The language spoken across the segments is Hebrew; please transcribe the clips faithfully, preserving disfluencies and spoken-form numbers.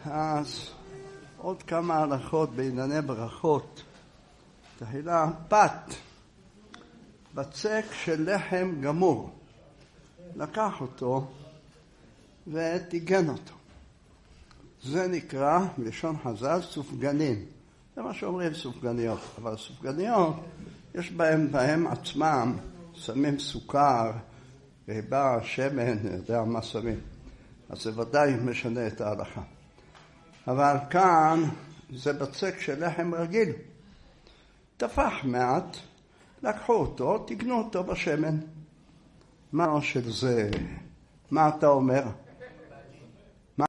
אז עוד כמה הלכות בענייני ברכות. תחילה, פת, בצק של לחם גמור. לקח אותו ותיגן אותו. זה נקרא, בלשון חז"ל, סופגנין. זה מה שאומרים סופגניות. אבל סופגניות, יש בהם, בהם עצמם, שמים סוכר, ריבה, שמן, אני יודע מה שמים. אז זה ודאי משנה את ההלכה. אבל כאן זה בצק של לחם רגיל. טפח מעט, לקחו אותו, תגנו אותו בשמן. מה של זה? מה אתה אומר? מה?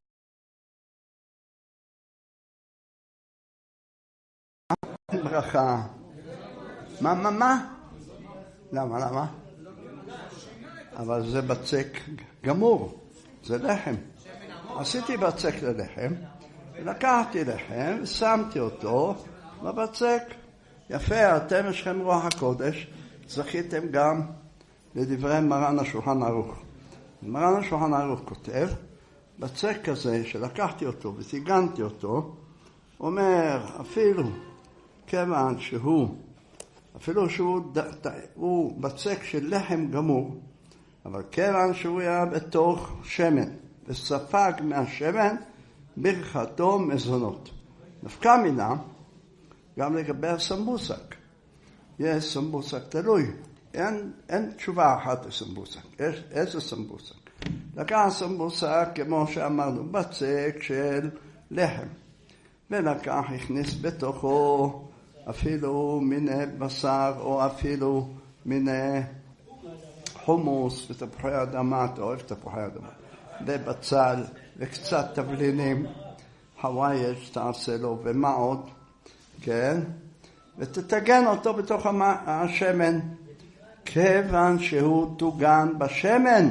ברכה. מה, מה, מה? למה, למה? אבל זה בצק גמור. זה לחם. עשיתי בצק ללחם, לקחתי לחם ושמתי אותו בבצק. יפה, אתם יש לכם רוח הקודש, זכיתם גם לדברי מרן השולחן ערוך. מרן השולחן ערוך כותב, בצק כזה שלקחתי אותו ותיגנתי אותו, אומר אפילו כיוון שהוא, אפילו שהוא הוא בצק של לחם גמור, אבל כיוון שהוא היה בתוך שמן, וספג מהשמן ברכתו מזונות. נפקא מינה, גם לגבי הסמבוסק. יש סמבוסק תלוי. אין, אין תשובה אחת לסמבוסק. יש איזה סמבוסק? לקח סמבוסק, כמו שאמרנו, בצק של לחם. ולקח, הכניס בתוכו אפילו מיני בשר, או אפילו מיני חומוס ותפוחי אדמה, אתה אוהב תפוחי אדמה. ובצל וקצת תבלינים, חווייש תעשה לו, ומה עוד? כן? ותתגן אותו בתוך השמן, כיוון שהוא תוגן בשמן,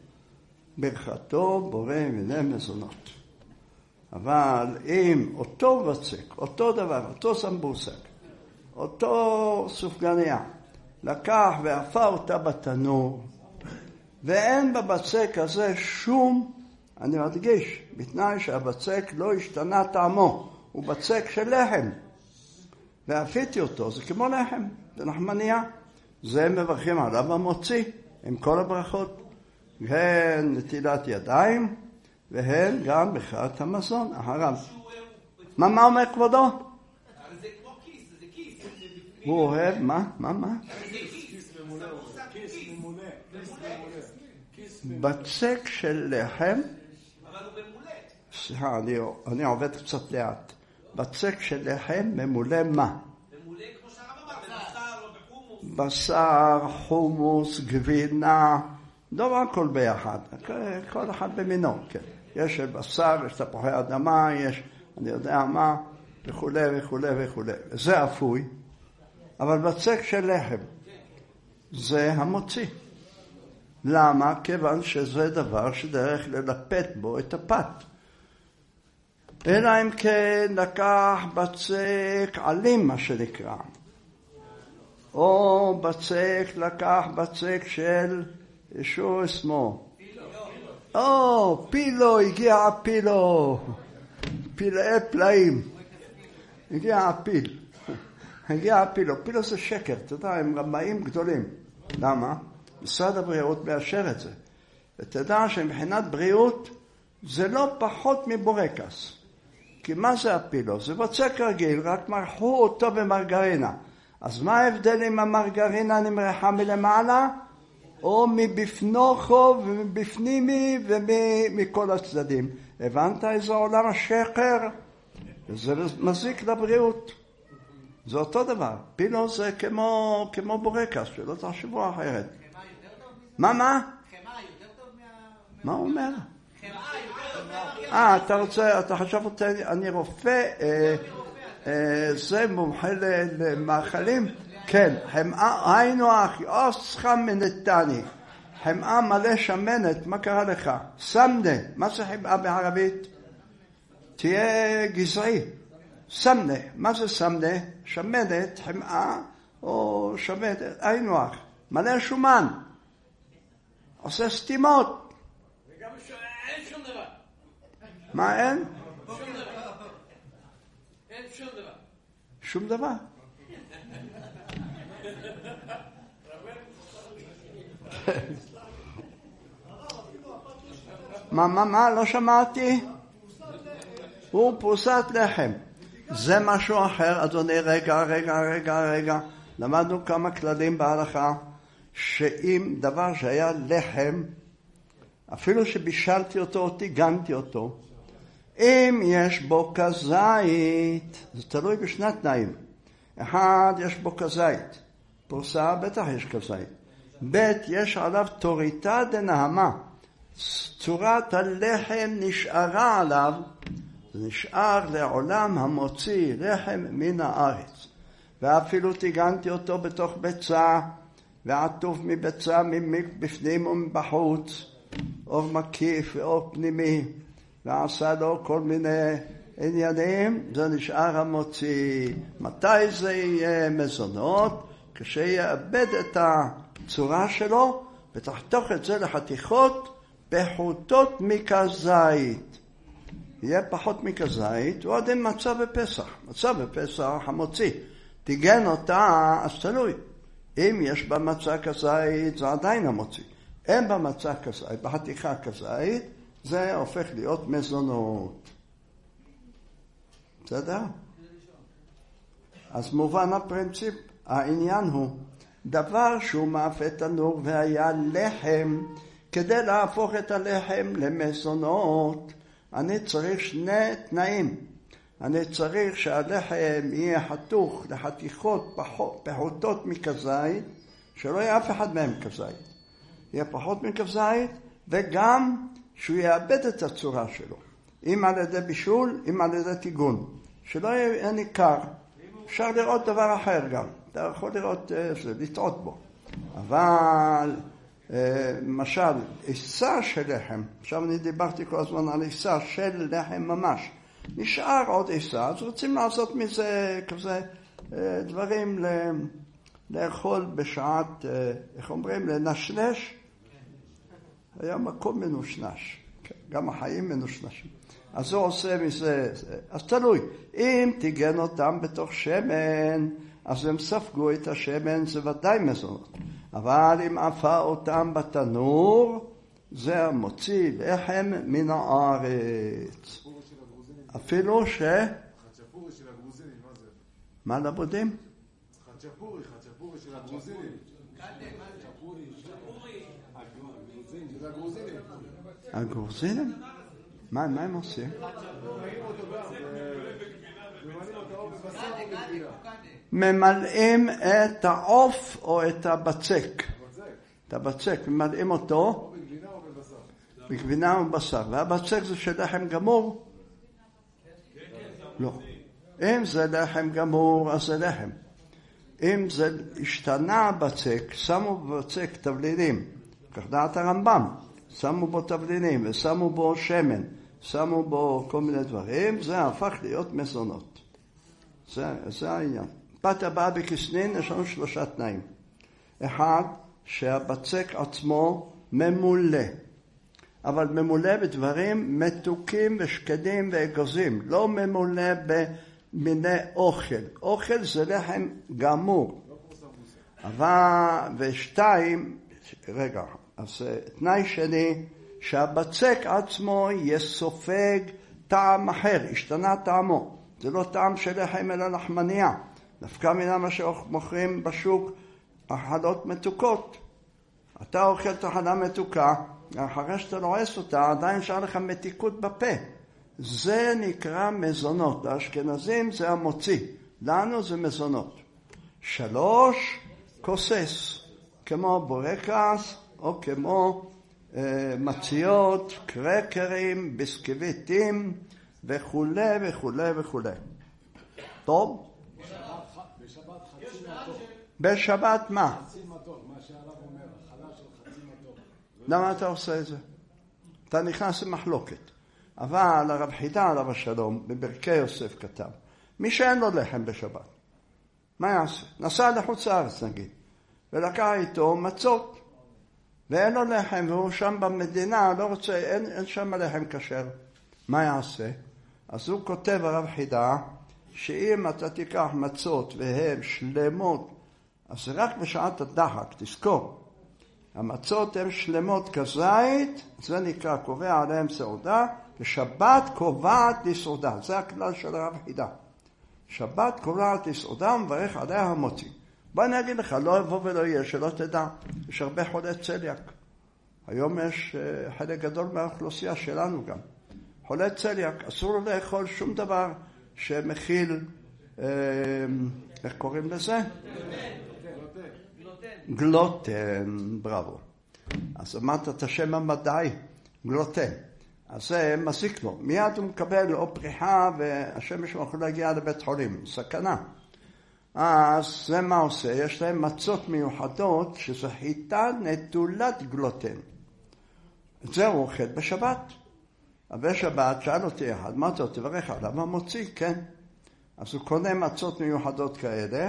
ברכתו בורא מיני מזונות. אבל אם אותו בצק, אותו דבר, אותו סמבוסק, אותו סופגניה, לקח ואפה אותה בתנור, ואין בבצק הזה שום, אני מדגיש, בתנאי שהבצק לא השתנה טעמו, הוא בצק של לחם. ואפיתי אותו, זה כמו לחם, זה נחמניה. זה מברכים עליו המוציא, עם כל הברכות. הן נטילת ידיים, והן גם ברכת המזון, הרב. מה, מה אומר כבודו? זה כמו כיס, זה כיס. הוא אוהב, מה? מה, מה? בצק של לחם, אבל הוא ממולא. סליחה, אני, אני עובד קצת לאט. בצק של לחם ממולא מה? ממולא כמו שהרב אמר, בבשר או בחומוס. בשר, חומוס, גבינה, לא הכל ביחד, כל אחד במינו, כן. יש בשר, יש תפוחי אדמה, יש אני יודע מה, וכו' וכו' וכו'. זה אפוי, אבל בצק של לחם, זה המוציא. למה? כיוון שזה דבר שדרך ללפת בו את הפת. אלא אם כן לקח בצק עלים, מה שנקרא. או בצק, לקח בצק של ישו אסמו. או, פילו, הגיע הפילו. פילאי פלאים. הגיע הפיל. הגיע הפילו. פילו זה שקר, אתה יודע, הם רמאים גדולים. למה? משרד הבריאות מאשר את זה. ותדע שמבחינת בריאות זה לא פחות מבורקס. כי מה זה הפילו? זה בצק רגיל, רק מרחו אותו במרגרינה. אז מה ההבדל אם המרגרינה נמרחה מלמעלה? או מבפנוכו ומבפנימי ומכל הצדדים. הבנת איזה עולם השקר? זה מזיק לבריאות. זה אותו דבר. פילו זה כמו, כמו בורקס, שלא תחשבו אחרת. מה, מה? חמאה יותר טוב מה... מה הוא אומר? חמאה יותר טוב. אה, אתה רוצה, אתה חשב אותי, אני רופא, אה, אה, זה מומחה למאכלים? כן, חמאה, היינו אחי, אוס חמנתני. חמאה מלא שמנת, מה קרה לך? סמנה, מה זה חמאה בערבית? תהיה גזעי. סמנה, מה זה סמנה? שמנת, חמאה, או שמנת, היינו אח. מלא שומן. עושה סתימות. וגם אין שום דבר. מה אין? שום דבר. שום דבר. שום דבר. מה, מה, מה? לא שמעתי. הוא פרוסת לחם. זה משהו אחר, אדוני. רגע, רגע, רגע, רגע. למדנו כמה כללים בהלכה, שאם דבר שהיה לחם, אפילו שבישלתי אותו או תיגנתי אותו, אם יש בו כזית, זה תלוי בשני תנאים. אחד, יש בו כזית. פרוסה, בטח יש כזית. ב', יש עליו תוריתא דנהמה. צורת הלחם נשארה עליו, זה נשאר לעולם המוציא לחם מן הארץ. ואפילו תיגנתי אותו בתוך ביצה, ועטוף מביצה מבפנים ומבחוץ, אור מקיף ואור פנימי, ועשה לו כל מיני עניינים, זה נשאר המוציא. מתי זה יהיה מזונות? כשיאבד את הצורה שלו, ותחתוך את זה לחתיכות פחותות מכזית. יהיה פחות מכזית, ועוד אין מצה בפסח. מצה בפסח המוציא. תיגן אותה, אז תלוי. אם יש בה מצה כזית, זה עדיין המוציא. אין בה מצה כזית, בחתיכה כזית, זה הופך להיות מזונות. בסדר? אז מובן הפרינציפ, העניין הוא, דבר שהוא מאפה תנור והיה לחם, כדי להפוך את הלחם למזונות, אני צריך שני תנאים. אני צריך שהלחם יהיה חתוך לחתיכות פחותות מכזית, שלא יהיה אף אחד מהם כזית. יהיה פחות מכזית, וגם שהוא יאבד את הצורה שלו. אם על ידי בישול, אם על ידי תיגון. שלא יהיה ניכר. אפשר לראות דבר אחר גם. אתה יכול לראות, לטעות בו. אבל, למשל, עיסה של לחם, עכשיו אני דיברתי כל הזמן על עיסה של לחם ממש. נשאר עוד עיסה, אז רוצים לעשות מזה כזה דברים לאכול בשעת, איך אומרים, לנשנש. היה מקום מנושנש, גם החיים מנושנשים. אז הוא עושה מזה, אז תלוי. אם תיגן אותם בתוך שמן, אז הם ספגו את השמן, זה ודאי מזונות. אבל אם עפה אותם בתנור, זה מוציא לחם מן הארץ. אפילו ש... חצ'פורי של הגרוזינים, מה זה? מה לבודים? חצ'פורי, חצ'פורי של הגרוזינים. חצ'פורי של הגרוזינים. הגרוזינים? מה הם עושים? ממלאים את העוף או את הבצק. את הבצק, ממלאים אותו בגבינה או בבשר? בגבינה או בבשר. והבצק זה של לחם גמור? לא. אם זה לחם גמור, אז זה לחם. אם זה השתנה בצק, שמו בבצק תבלינים. כך דעת הרמב"ם. שמו בו תבלינים ושמו בו שמן. שמו בו כל מיני דברים. זה הפך להיות מזונות. זה, זה העניין. פת הבאה בכסנין יש לנו שלושה תנאים. אחד, שהבצק עצמו ממולא. אבל ממולא בדברים מתוקים ושקדים ואגוזים. לא ממולא במיני אוכל. אוכל זה לחם גמור. אבל, ושתיים, רגע, אז תנאי שני, שהבצק עצמו יסופג טעם אחר, השתנה טעמו. זה לא טעם של לחם אלא לחמניה. דווקא מן מה שמוכרים בשוק, אכלות מתוקות. אתה אוכל תחנה מתוקה, אחרי שאתה לועס אותה, עדיין נשאר לך מתיקות בפה. זה נקרא מזונות. לאשכנזים זה המוציא. לנו זה מזונות. שלוש, כוסס. כמו בורקס, או כמו אה, מציות, קרקרים, ביסקוויטים, וכו' וכו' וכו'. טוב? בשבת חצי מתוק. בשבת מה? חצי מתוק, מה שהרב אומר, חלה של חצי מתוק. למה אתה עושה את זה? אתה נכנס למחלוקת. אבל הרב חידה עליו השלום, בברכי יוסף כתב, מי שאין לו לחם בשבת, מה יעשה? נסע לחוץ לארץ נגיד, ולקח איתו מצות, ואין לו לחם, והוא שם במדינה, לא רוצה, אין, אין שם לחם כשר. מה יעשה? אז הוא כותב הרב חידה, שאם אתה תיקח מצות והן שלמות, אז זה רק בשעת הדחק, תזכור. המצות הן שלמות כזית, זה נקרא קובע עליהם סעודה, ושבת קובעת לסעודה, זה הכלל של הרב חידה. שבת קובעת לסעודה, מברך עליה המוציא. בוא אני אגיד לך, לא יבוא ולא יהיה, שלא תדע, יש הרבה חולי צליאק. היום יש חלק גדול מהאוכלוסייה שלנו גם. חולי צליאק, אסור לו לאכול שום דבר שמכיל, אה, איך קוראים לזה? גלוטן. גלוטן, בראבו. אז אמרת את השם המדעי, גלוטן. אז זה מזיק לו. מיד הוא מקבל או פריחה והשמש יכול להגיע לבית חולים. סכנה. אז זה מה עושה? יש להם מצות מיוחדות שזה חיטה נטולת גלוטן. את זה הוא אוכל בשבת. בשבת שאל אותי אחד, מה אתה תברך עליו? המוציא, כן. אז הוא קונה מצות מיוחדות כאלה,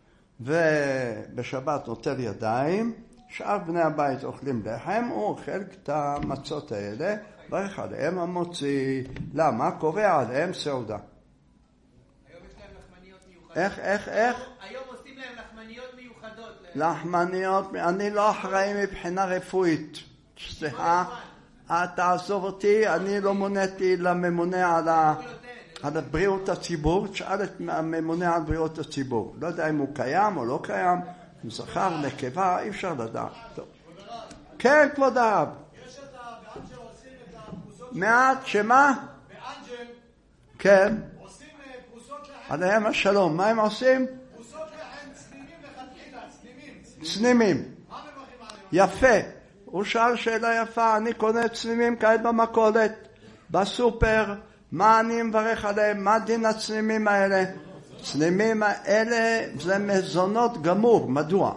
ובשבת נוטל ידיים, שאר בני הבית אוכלים לחם, הוא אוכל את המצות האלה, ברך עליהם המוציא. למה? קובע עליהם סעודה. היום יש להם לחמניות מיוחדות. איך, איך, איך? היום עושים להם לחמניות מיוחדות. לחמניות, אני לא אחראי מבחינה רפואית. סליחה, תעזוב אותי, אני לא מוניתי לממונה על ה... על בריאות הציבור, תשאל את הממונה על בריאות הציבור. לא יודע אם הוא קיים או לא קיים, הוא זכר, נקבה, אי אפשר לדעת. טוב. כן, כבוד הרב. יש את באנג'ל עושים את הפרוסות... מעט, שמה? באנג'ל כן. עושים פרוסות לחם... עליהם השלום. מה הם עושים? פרוסות לחם צנימים לכתחילה, צנימים. צנימים. מה מברכים עליהם? יפה. הוא שאל שאלה יפה, אני קונה צנימים כעת במכולת, בסופר, מה אני מברך עליהם? מה דין הצנימים האלה? צנימים האלה זה מזונות גמור. מדוע?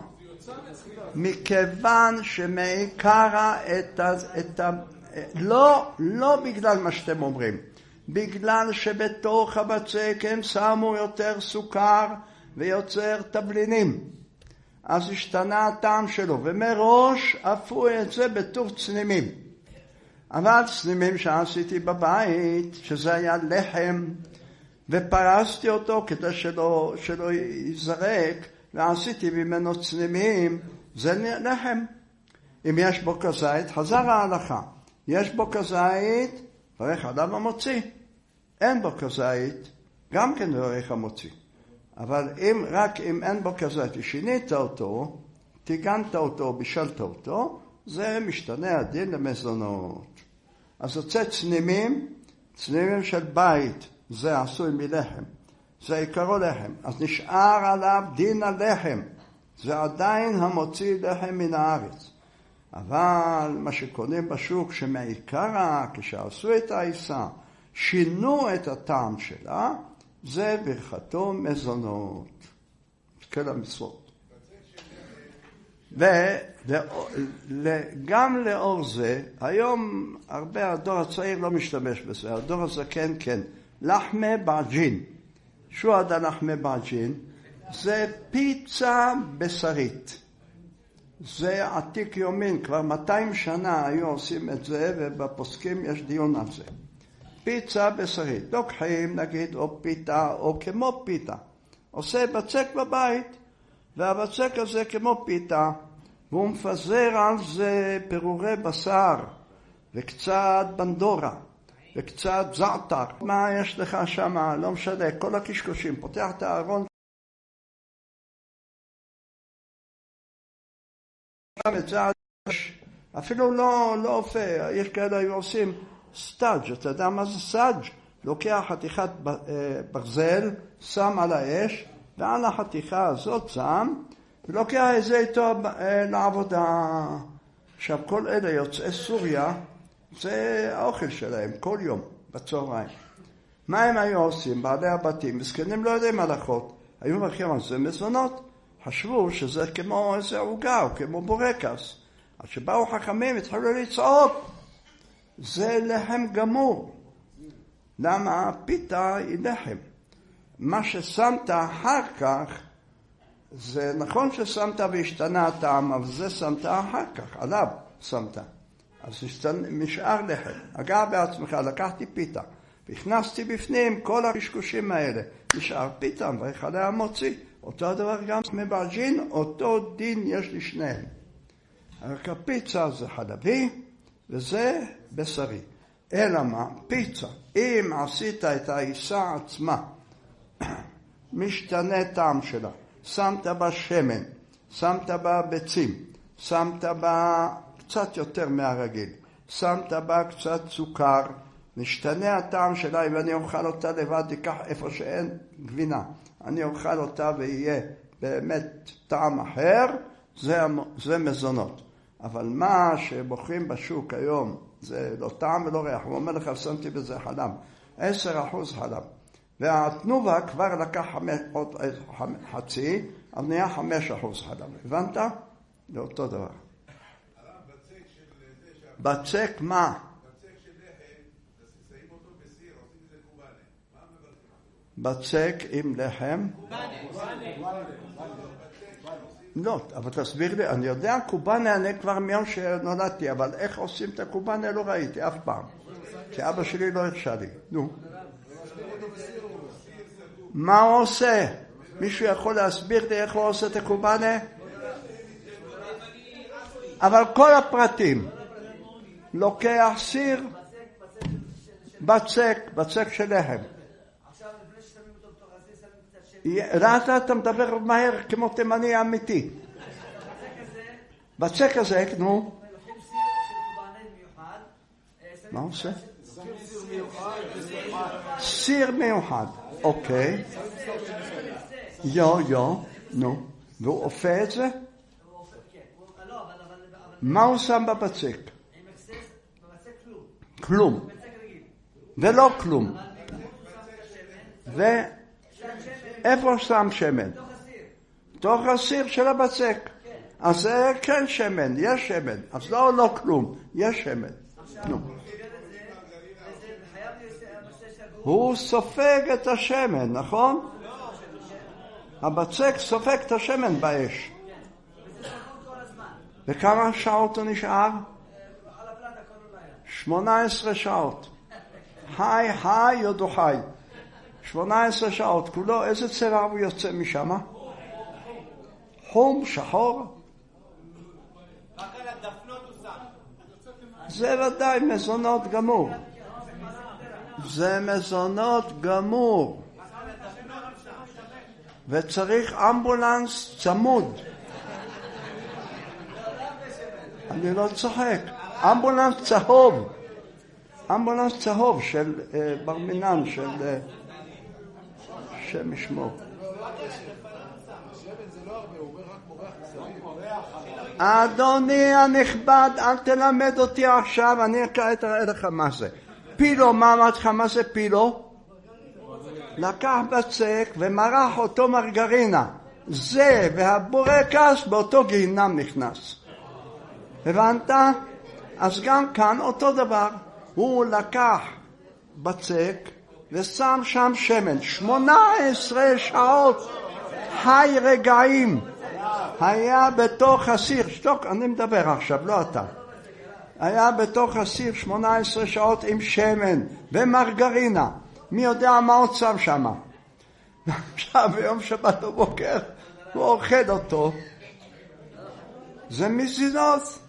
מכיוון שמעיקרה את ה... את ה... לא, לא בגלל מה שאתם אומרים. בגלל שבתוך הבצק הם שמו יותר סוכר ויוצר תבלינים. אז השתנה הטעם שלו, ומראש אפו את זה בתור צנימים. אבל צנימים שעשיתי בבית, שזה היה לחם, ופרסתי אותו כדי שלא, שלא ייזרק, ועשיתי ממנו צנימים, זה לחם. אם יש בו כזית, חזר ההלכה. יש בו כזית, ברך עליו המוציא. אין בו כזית, גם כן ברך המוציא. אבל אם, רק אם אין בו כזית, שינית אותו, תיגנת אותו, בישלת אותו, זה משתנה הדין למזונות. אז יוצא צנימים, צנימים של בית, זה עשוי מלחם. זה עיקרו לחם. אז נשאר עליו דין הלחם. זה עדיין המוציא לחם מן הארץ. אבל מה שקונים בשוק שמעיקרה, כשעשו את העיסה, שינו את הטעם שלה, זה ברכתו מזונות. כל המצוות. וגם לאור זה, היום הרבה הדור הצעיר לא משתמש בזה, הדור הזקן כן. לחמה בעג'ין. שועדה לחמה בעג'ין, זה פיצה בשרית. זה עתיק יומין, כבר מאתיים שנה היו עושים את זה, ובפוסקים יש דיון על זה. פיצה בשרית, לוקחים נגיד או פיתה או כמו פיתה. עושה בצק בבית, והבצק הזה כמו פיתה, והוא מפזר על זה פירורי בשר, וקצת בנדורה, וקצת זעתר. מה יש לך שם? לא משנה, כל הקשקושים. פותח את הארון, אפילו לא, לא אופה, יש כאלה היו עושים סטאג', אתה יודע מה זה סטאג'? לוקח חתיכת ברזל, שם על האש, ועל החתיכה הזאת שם, ולוקח את זה איתו לעבודה. עכשיו כל אלה יוצאי סוריה, זה האוכל שלהם, כל יום, בצהריים. מה הם היו עושים? בעלי הבתים, מסכנים לא יודעים הלכות, היו מברכים על זה מזונות, חשבו שזה כמו איזה עוגה, או כמו בורקס. אז שבאו חכמים, התחילו לצעוק, זה לחם גמור. למה? פיתה היא לחם. מה ששמת אחר כך, זה נכון ששמת והשתנה הטעם, אבל זה שמת אחר כך, עליו שמת. אז משאר לחם. אגב בעצמך, לקחתי פיתה, הכנסתי בפנים כל הקשקושים האלה. נשאר פיתם ויחלה המוציא. אותו הדבר גם מברג'ין, אותו דין יש לשניהם. רק הפיצה זה חלבי וזה בשרי. אלא מה? פיצה. אם עשית את העיסה עצמה, משתנה טעם שלה. שמת בה שמן, שמת בה ביצים, שמת בה קצת יותר מהרגיל, שמת בה קצת סוכר, משתנה הטעם שלה. אם אני אוכל אותה לבד, אקח איפה שאין גבינה, אני אוכל אותה ויהיה באמת טעם אחר, זה, זה מזונות. אבל מה שבוחרים בשוק היום זה לא טעם ולא ריח. הוא אומר לך, שמתי בזה חלב, עשר אחוז חלב, והתנובה כבר לקח עוד חצי, אז נהיה חמש אחוז חלב. הבנת? זה אותו דבר. בצק מה? בצק של לחם, שמים אותו בסיר, עושים את זה קובאנה. מה מברכים? בצק עם לחם? לא, אבל תסביר לי, אני יודע קובאנה, אני כבר מיום שנולדתי, אבל איך עושים את הקובאנה לא ראיתי אף פעם. כי אבא שלי לא הרשה לי. נו. מה הוא עושה? מישהו יכול להסביר לי איך הוא עושה את הקובאנה? אבל כל הפרטים. לוקח סיר, בצק, בצק של לחם. ראית, אתה מדבר מהר כמו תימני אמיתי. בצק הזה, נו. מה הוא עושה? סיר מיוחד. אוקיי. יו, יו, נו. והוא אופה את זה? מה הוא שם בבצק? כלום. ולא כלום. ואיפה שם שמן? תוך הסיר של הבצק. אז זה כן שמן, יש שמן. אז לא, לא כלום, יש שמן. נו. הוא סופג את השמן, נכון? הבצק סופג את השמן באש. וכמה שעות הוא נשאר? שמונה עשרה שעות. חי, חי, יודו חי. שמונה עשרה שעות. כולו, איזה צבע הוא יוצא משם? חום, שחור. זה ודאי מזונות גמור. זה מזונות גמור. וצריך אמבולנס צמוד. אני לא צוחק. אמבולנס צהוב. אמבולנס צהוב של אה, בר מינן, של אה, שם ישמור. אדוני הנכבד, אל תלמד אותי עכשיו, אני אקרא לך מה זה. פילו, מה אמרתי לך, מה זה פילו? לקח בצק ומרח אותו מרגרינה. זה והבורקס באותו גיהינם נכנס. הבנת? אז גם כאן אותו דבר. הוא לקח בצק ושם שם שמן. שמונה עשרה שעות חי רגעים. היה בתוך הסיר. שתוק, אני מדבר עכשיו, לא אתה. היה בתוך הסיר שמונה עשרה שעות עם שמן ומרגרינה. מי יודע מה עוד שם שם? עכשיו ביום שבת בבוקר הוא אוכל אותו. זה מזינות.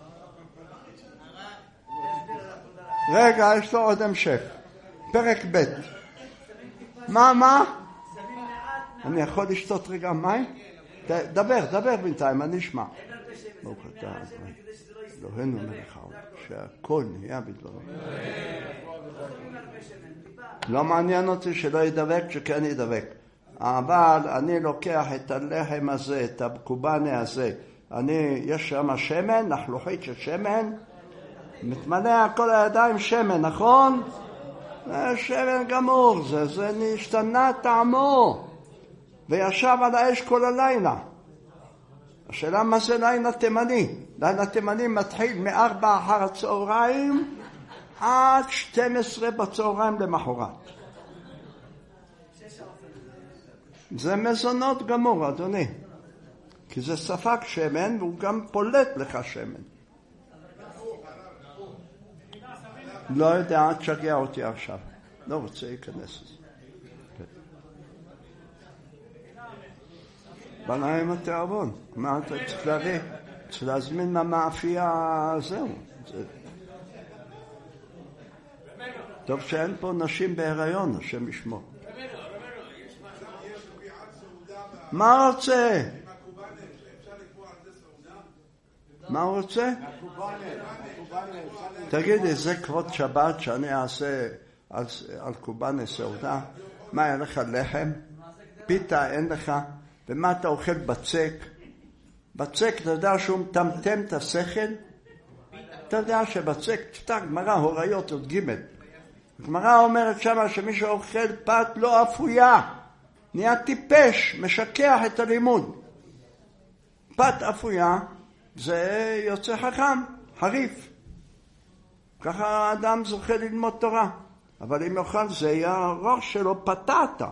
רגע, יש לו עוד המשך. פרק ב'. מה, מה? אני יכול לשתות רגע מים? דבר, דבר בינתיים, אני אשמע. ברוך אתה, אלוהינו מלך העולם, שהכל נהיה בדברו. לא מעניין אותי שלא ידבק, שכן ידבק. אבל אני לוקח את הלחם הזה, את הקובאנה הזה. אני, יש שם שמן, נחלוכית של שמן, מתמלא כל הידיים שמן, נכון? זה שמן גמור, זה, זה נשתנה טעמו. וישב על האש כל הלילה. השאלה מה זה לילה תימני? לילה תימני מתחיל מארבע אחר הצהריים עד שתים עשרה בצהריים למחרת. זה מזונות גמור, אדוני. כי זה ספק שמן והוא גם פולט לך שמן. לא יודע, תשגע אותי עכשיו. לא רוצה להיכנס לזה. בנה עם התיאבון. מה אתה צריך להביא? צריך להזמין מהמאפייה, זהו. טוב שאין פה נשים בהיריון, השם ישמור. מה רוצה? מה הוא רוצה? תגידי, זה כבוד שבת שאני אעשה על, על קובאנה סעודה? מה, אין לך לחם? פיתה אין לך? ומה אתה אוכל בצק? בצק, אתה יודע שהוא מטמטם את השכל? אתה יודע שבצק, תפתח גמרא הוריות עוד ג' גמרא אומרת שמה שמי שאוכל פת לא אפויה, נהיה טיפש, משכח את הלימוד. פת אפויה זה יוצא חכם, חריף. ככה האדם זוכה ללמוד תורה. אבל אם יאכל זה יהיה הראש שלו פתעת.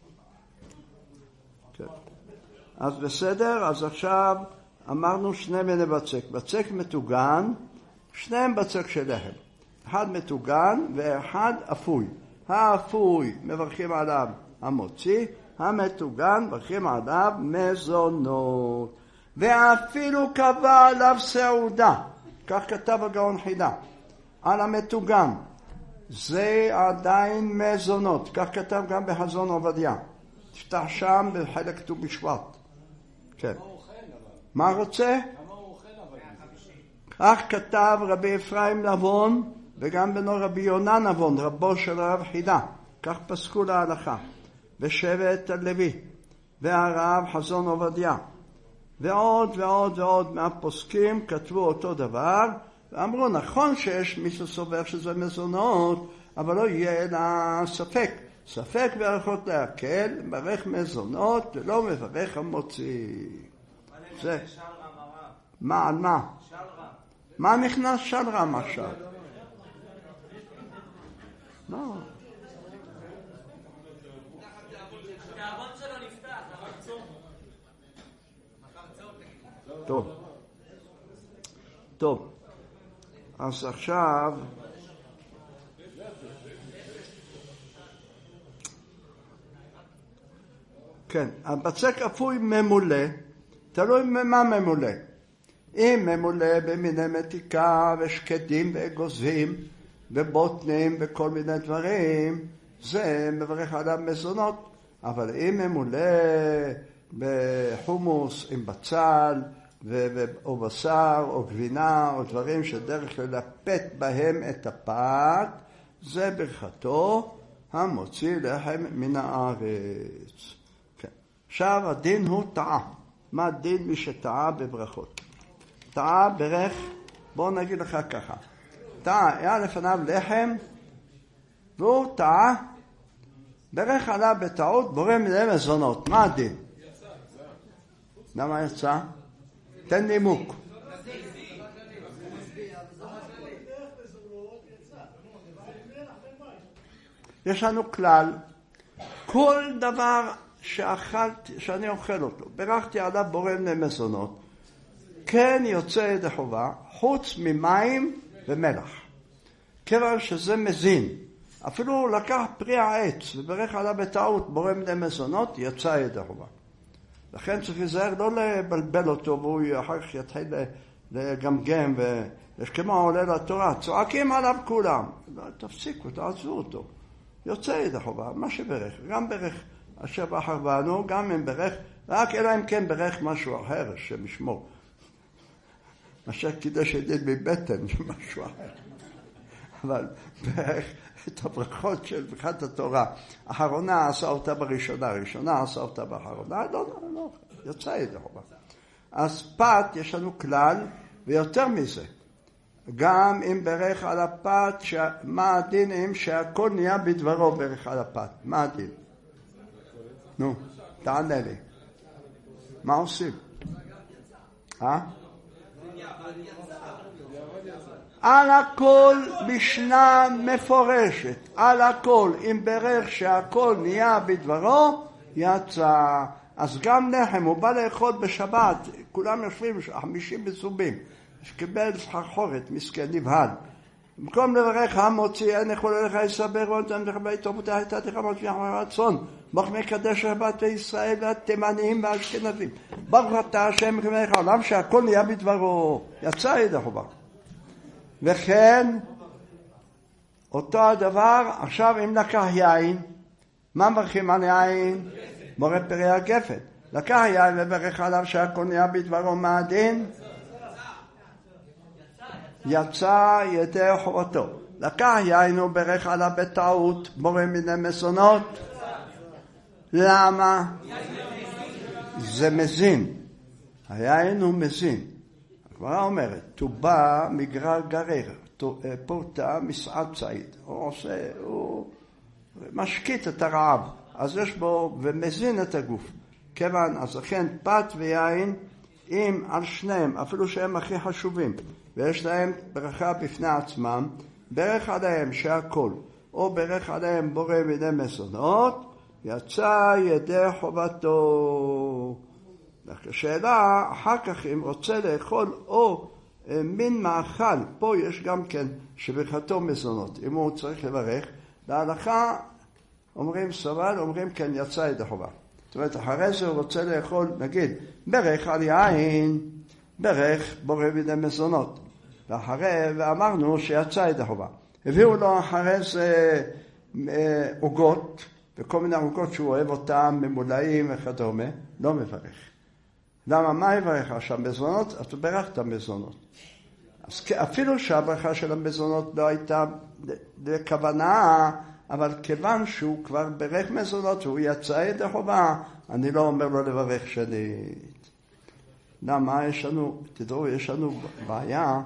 כן. אז בסדר, אז עכשיו אמרנו שני מיני בצק. בצק מתוגן, שניהם בצק של לחם. אחד מתוגן ואחד אפוי. האפוי מברכים עליו המוציא, המתוגן מברכים עליו מזונות. ואפילו קבע עליו סעודה, כך כתב הגאון חידה, על המתוגן. זה עדיין מזונות, כך כתב גם בחזון עובדיה. תפתח שם בחלק ט"ו בשבט. כן. מה רוצה? כך כתב רבי אפרים לבון, וגם בנו רבי יונה נבון, רבו של הרב חידה. כך פסקו להלכה. ושבט הלוי, והרב חזון עובדיה. ועוד ועוד ועוד מהפוסקים כתבו אותו דבר, ואמרו נכון שיש מי שסובר שזה מזונות, אבל לא יהיה אלא ספק. ספק ברכות להקל, מברך מזונות, ולא מברך המוציא. זה. מה, על מה? מה נכנס שלרם עכשיו? לא. טוב. טוב. אז עכשיו כן, הבצק אפוי ממולא, תלוי ממה ממולא. אם ממולא במיני מתיקה ושקדים ואגוזים ובוטנים וכל מיני דברים, זה מברך עליו מזונות. אבל אם ממולא בחומוס עם בצל או בשר או גבינה או דברים שדרך ללפת בהם את הפת, זה ברכתו המוציא לחם מן הארץ. כן. עכשיו הדין הוא טעה. מה הדין מי שטעה בברכות? טעה ברך, בואו נגיד לך ככה. טעה, היה לפניו לחם והוא טעה, ברך עליו בטעות בורא מיני מזונות. מה הדין? למה יצא? תן נימוק. יש לנו כלל, כל דבר שאכלתי, שאני אוכל אותו, ברכתי עליו בורא מיני מזונות, כן יוצא ידי חובה, חוץ ממים ומלח. כיוון שזה מזין. אפילו לקח פרי העץ וברך עליו בטעות בורא מיני מזונות, יצא ידי חובה. לכן צריך להיזהר לא לבלבל אותו, והוא אחר כך יתחיל לגמגם, ויש כמו עולה לתורה, צועקים עליו כולם. תפסיקו, תעזבו אותו. יוצא ידי חובה, מה שברך. גם ברך אשר בחר בנו, גם אם ברך, רק אלא אם כן ברך משהו אחר, שמשמור. אשר קידש ידיד מבטן, משהו אחר. אבל ברך את הברכות של ברכת התורה. האחרונה עשה אותה בראשונה, הראשונה עשה אותה באחרונה, לא, לא, לא, יוצא ידי חובה. אז פת יש לנו כלל, ויותר מזה, גם אם ברך על הפת, ש... מה הדין אם שהכל נהיה בדברו ברך על הפת? מה הדין? נו, תענה לי. מה עושים? אה? על הכל משנה מפורשת, על הכל, אם ברך שהכל נהיה בדברו, יצא. אז גם לחם, הוא בא לאכול בשבת, כולם יושבים חמישים בסובים, שקיבל סחרחורת, מסכן, נבהל. במקום לברך המוציא, אין יכול לך לסבר ואונתם לך ביתו פותח את התחמות ויחמר הרצון. ברוך מקדש רבת ישראל והתימנים והאשכנזים. ברוך אתה השם כמלך העולם שהכל נהיה בדברו. יצא ידי חובה. וכן, אותו הדבר, עכשיו אם לקח יין, מה מברכים על יין? מורה פרי הגפן. לקח יין וברך עליו שהכל נהיה בדברו, מה הדין? יצא ידי חובתו. לקח יין וברך עליו בטעות, מורה מיני מזונות. למה? זה מזין. היין הוא מזין. הגמרא אומרת, טובה מגרר גרר, פורטה מסעד צעיד. הוא עושה, הוא משקיט את הרעב. אז יש בו ומזין את הגוף. כיוון, אז לכן פת ויין, אם על שניהם, אפילו שהם הכי חשובים, ויש להם ברכה בפני עצמם, ברך עליהם שהכל, או ברך עליהם בורא מיני מזונות, יצא ידי חובתו. השאלה, אחר כך אם רוצה לאכול או מין מאכל, פה יש גם כן שברכתו מזונות, אם הוא צריך לברך, להלכה אומרים סבל, אומרים כן יצא ידי חובה. זאת אומרת, אחרי זה הוא רוצה לאכול, נגיד, ברך על יין, ברך בורא מיני מזונות. ואחרי, ואמרנו שיצא ידי חובה. הביאו לו אחרי זה עוגות, וכל מיני עוגות שהוא אוהב אותם, ממולאים וכדומה, לא מברך. למה? מה יברך עכשיו? מזונות? אז הוא ברך את המזונות. אז אפילו שהברכה של המזונות לא הייתה לכוונה, אבל כיוון שהוא כבר ברך מזונות, והוא יצא ידי חובה, אני לא אומר לו לברך שנית. למה? יש לנו, תדעו, יש לנו בעיה,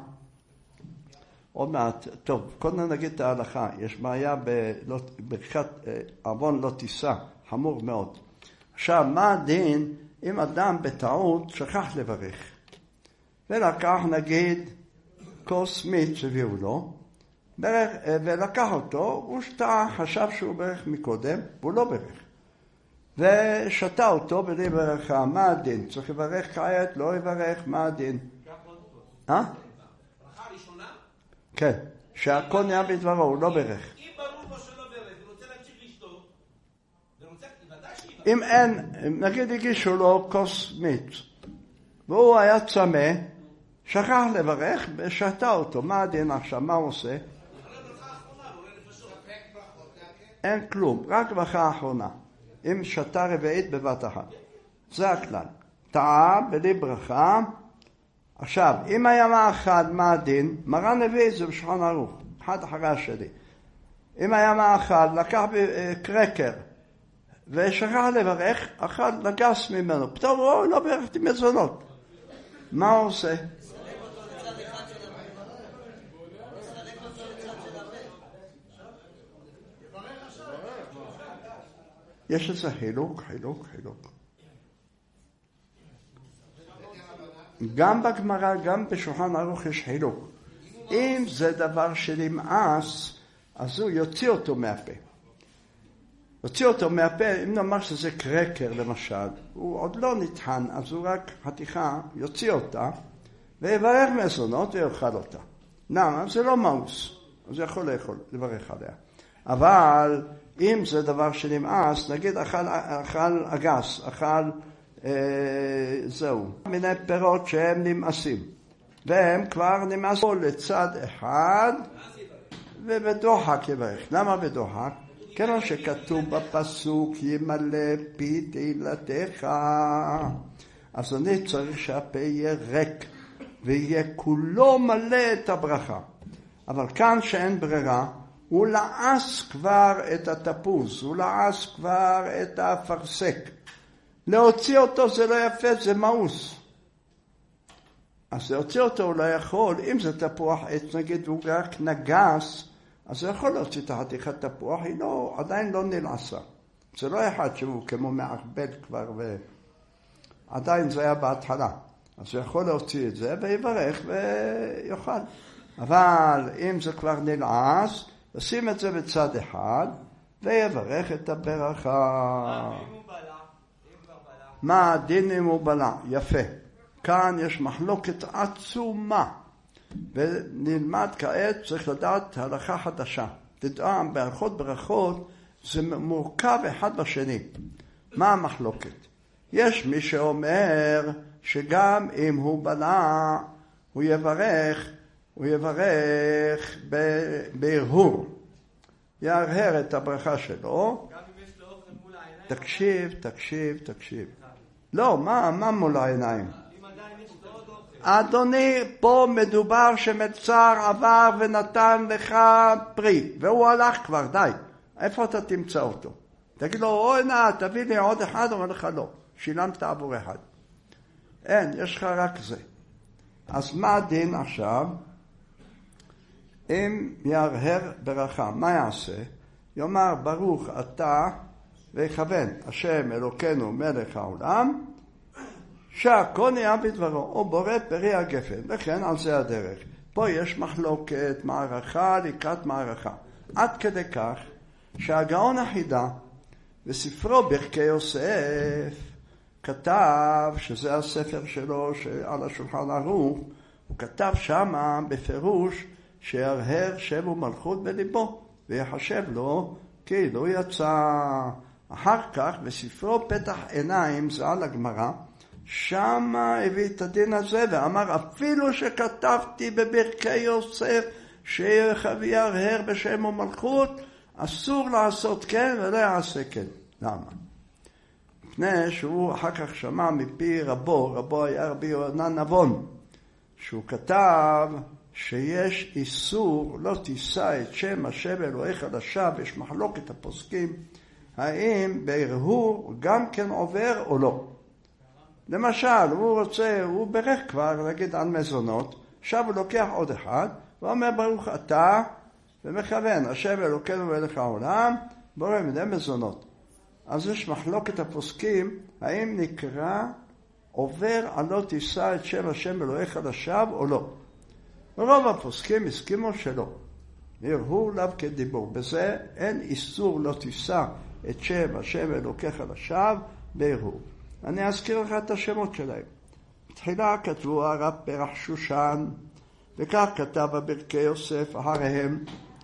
עוד מעט, טוב, קודם נגיד את ההלכה, יש בעיה בברכת עוון לא תישא, חמור מאוד. עכשיו, מה הדין אם אדם בטעות שכח לברך? ולקח נגיד כוס מיץ שהביאו לו, ברך, ולקח אותו, הוא שתה, חשב שהוא ברך מקודם, והוא לא ברך. ושתה אותו בלי ברכה, מה הדין? צריך לברך כעת, לא לברך, מה הדין? אה? כן, שהכל נהיה בדברו, הוא לא ברך. אם ברור לו שלא ברך, הוא רוצה להמשיך לשתות, ורוצה, ודאי שיברך. אם אין, נגיד הגישו לו כוס מיץ, והוא היה צמא, שכח לברך ושתה אותו, מה הדין עכשיו, מה הוא עושה? אין כלום, רק ברכה האחרונה. אם שתה רביעית בבת אחת. זה הכלל. טעה בלי ברכה. עכשיו, אם היה מאכל, מה הדין? מרן הביא את זה בשולחן ערוך, אחד אחרי השני. אם היה מאכל, לקח קרקר, ושכח לברך, אכל נגס ממנו. פתאום הוא לא ברכתי מזונות. מה הוא עושה? יש איזה חילוק, חילוק, חילוק. גם בגמרא, גם בשולחן ערוך יש חילוק. אם זה דבר שנמאס, אז הוא יוציא אותו מהפה. יוציא אותו מהפה, אם נאמר שזה קרקר למשל, הוא עוד לא נטחן, אז הוא רק חתיכה, יוציא אותה, ויברך מזונות ויאכל אותה. למה? זה לא מאוס, אז הוא יכול לאכול, לברך עליה. אבל אם זה דבר שנמאס, נגיד אכל, אכל אגס, אכל אה, זהו, מיני פירות שהם נמאסים, והם כבר נמאסו לצד אחד, ובדוחק יברך. למה בדוחק? כיוון שכתוב בפסוק ימלא פי תהילתך, אז אני צריך שהפה יהיה ריק, ויהיה כולו מלא את הברכה. אבל כאן שאין ברירה, הוא לעס כבר את התפוז, הוא לעס כבר את האפרסק. להוציא אותו זה לא יפה, זה מאוס. אז להוציא אותו הוא לא יכול, אם זה תפוח עץ נגיד הוא רק נגס, אז הוא יכול להוציא את החתיכת תפוח, היא לא, עדיין לא נלעסה. זה לא אחד שהוא כמו מערבל כבר, ועדיין זה היה בהתחלה. אז הוא יכול להוציא את זה ויברך ויוכל. אבל אם זה כבר נלעס, לשים את זה בצד אחד, ויברך את הברכה. מה הדין אם הוא בלע? יפה. כאן יש מחלוקת עצומה. ונלמד כעת, צריך לדעת הלכה חדשה. תדע, בהלכות ברכות זה מורכב אחד בשני. מה המחלוקת? יש מי שאומר שגם אם הוא בנה, הוא יברך, הוא יברך בהרהור. יהרהר את הברכה שלו. גם אם יש לו אוכל מול העיניים? תקשיב, תקשיב, תקשיב. לא, מה, מה מול העיניים? אם עדיין יש לו עוד אוכל. אדוני, פה מדובר שמלצר עבר ונתן לך פרי, והוא הלך כבר, די. איפה אתה תמצא אותו? תגיד לו, אוי נא, תביא לי עוד אחד, אומר לך לא. שילמת עבור אחד. אין, יש לך רק זה. אז מה הדין עכשיו? אם יהרהר ברכה, מה יעשה? יאמר ברוך אתה ויכוון השם אלוקינו מלך העולם, שהכל נהיה בדברו, או בורא פרי הגפן. לכן על זה הדרך. פה יש מחלוקת, מערכה לקראת מערכה. עד כדי כך שהגאון החידה בספרו ברכי יוסף כתב, שזה הספר שלו שעל השולחן ערוך, הוא כתב שמה בפירוש שיהרהר שם ומלכות בליבו ויחשב לו כאילו יצא. אחר כך בספרו פתח עיניים, זה על הגמרא, שמה הביא את הדין הזה ואמר אפילו שכתבתי בברכי יוסף שיהרהר בשם ומלכות, אסור לעשות כן ולא יעשה כן. למה? מפני שהוא אחר כך שמע מפי רבו, רבו היה רבי יוחנן נבון, שהוא כתב שיש איסור לא תישא את שם השם אלוהיך לשווא. יש מחלוקת הפוסקים האם בהרהור גם כן עובר או לא. למשל, הוא רוצה, הוא ברך כבר, נגיד על מזונות, עכשיו הוא לוקח עוד אחד, ואומר ברוך אתה, ומכוון, השם אלוקינו מלך העולם, בורא מיני מזונות. אז יש מחלוקת הפוסקים, האם נקרא עובר על לא תישא את שם השם אלוהיך לשווא או לא. רוב הפוסקים הסכימו שלא. הרהור לאו כדיבור. בזה אין איסור לא תישא את שם השם אלוקיך לשווא בהרהור. אני אזכיר לך את השמות שלהם. בתחילה כתבו הרב פרח שושן, וכך כתב בברכי יוסף אחריהם,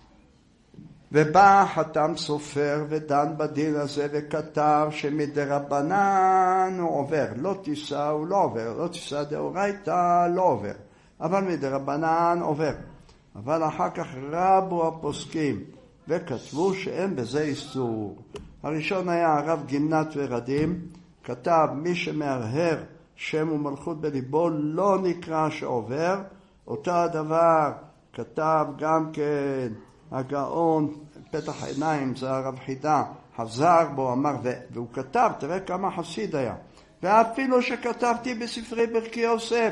ובא חתם סופר ודן בדין הזה וכתב שמדרבנן הוא עובר, לא תישא הוא לא עובר, לא תישא דאורייתא לא עובר, אבל מדרבנן עובר. אבל אחר כך רבו הפוסקים וכתבו שאין בזה איסור. הראשון היה הרב גימנת ורדים, כתב מי שמהרהר שם ומלכות בליבו לא נקרא שעובר. אותו הדבר כתב גם כן הגאון פתח עיניים, זה הרב חידה, חזר בו, אמר, והוא כתב, תראה כמה חסיד היה. ואפילו שכתבתי בספרי ברכי יוסף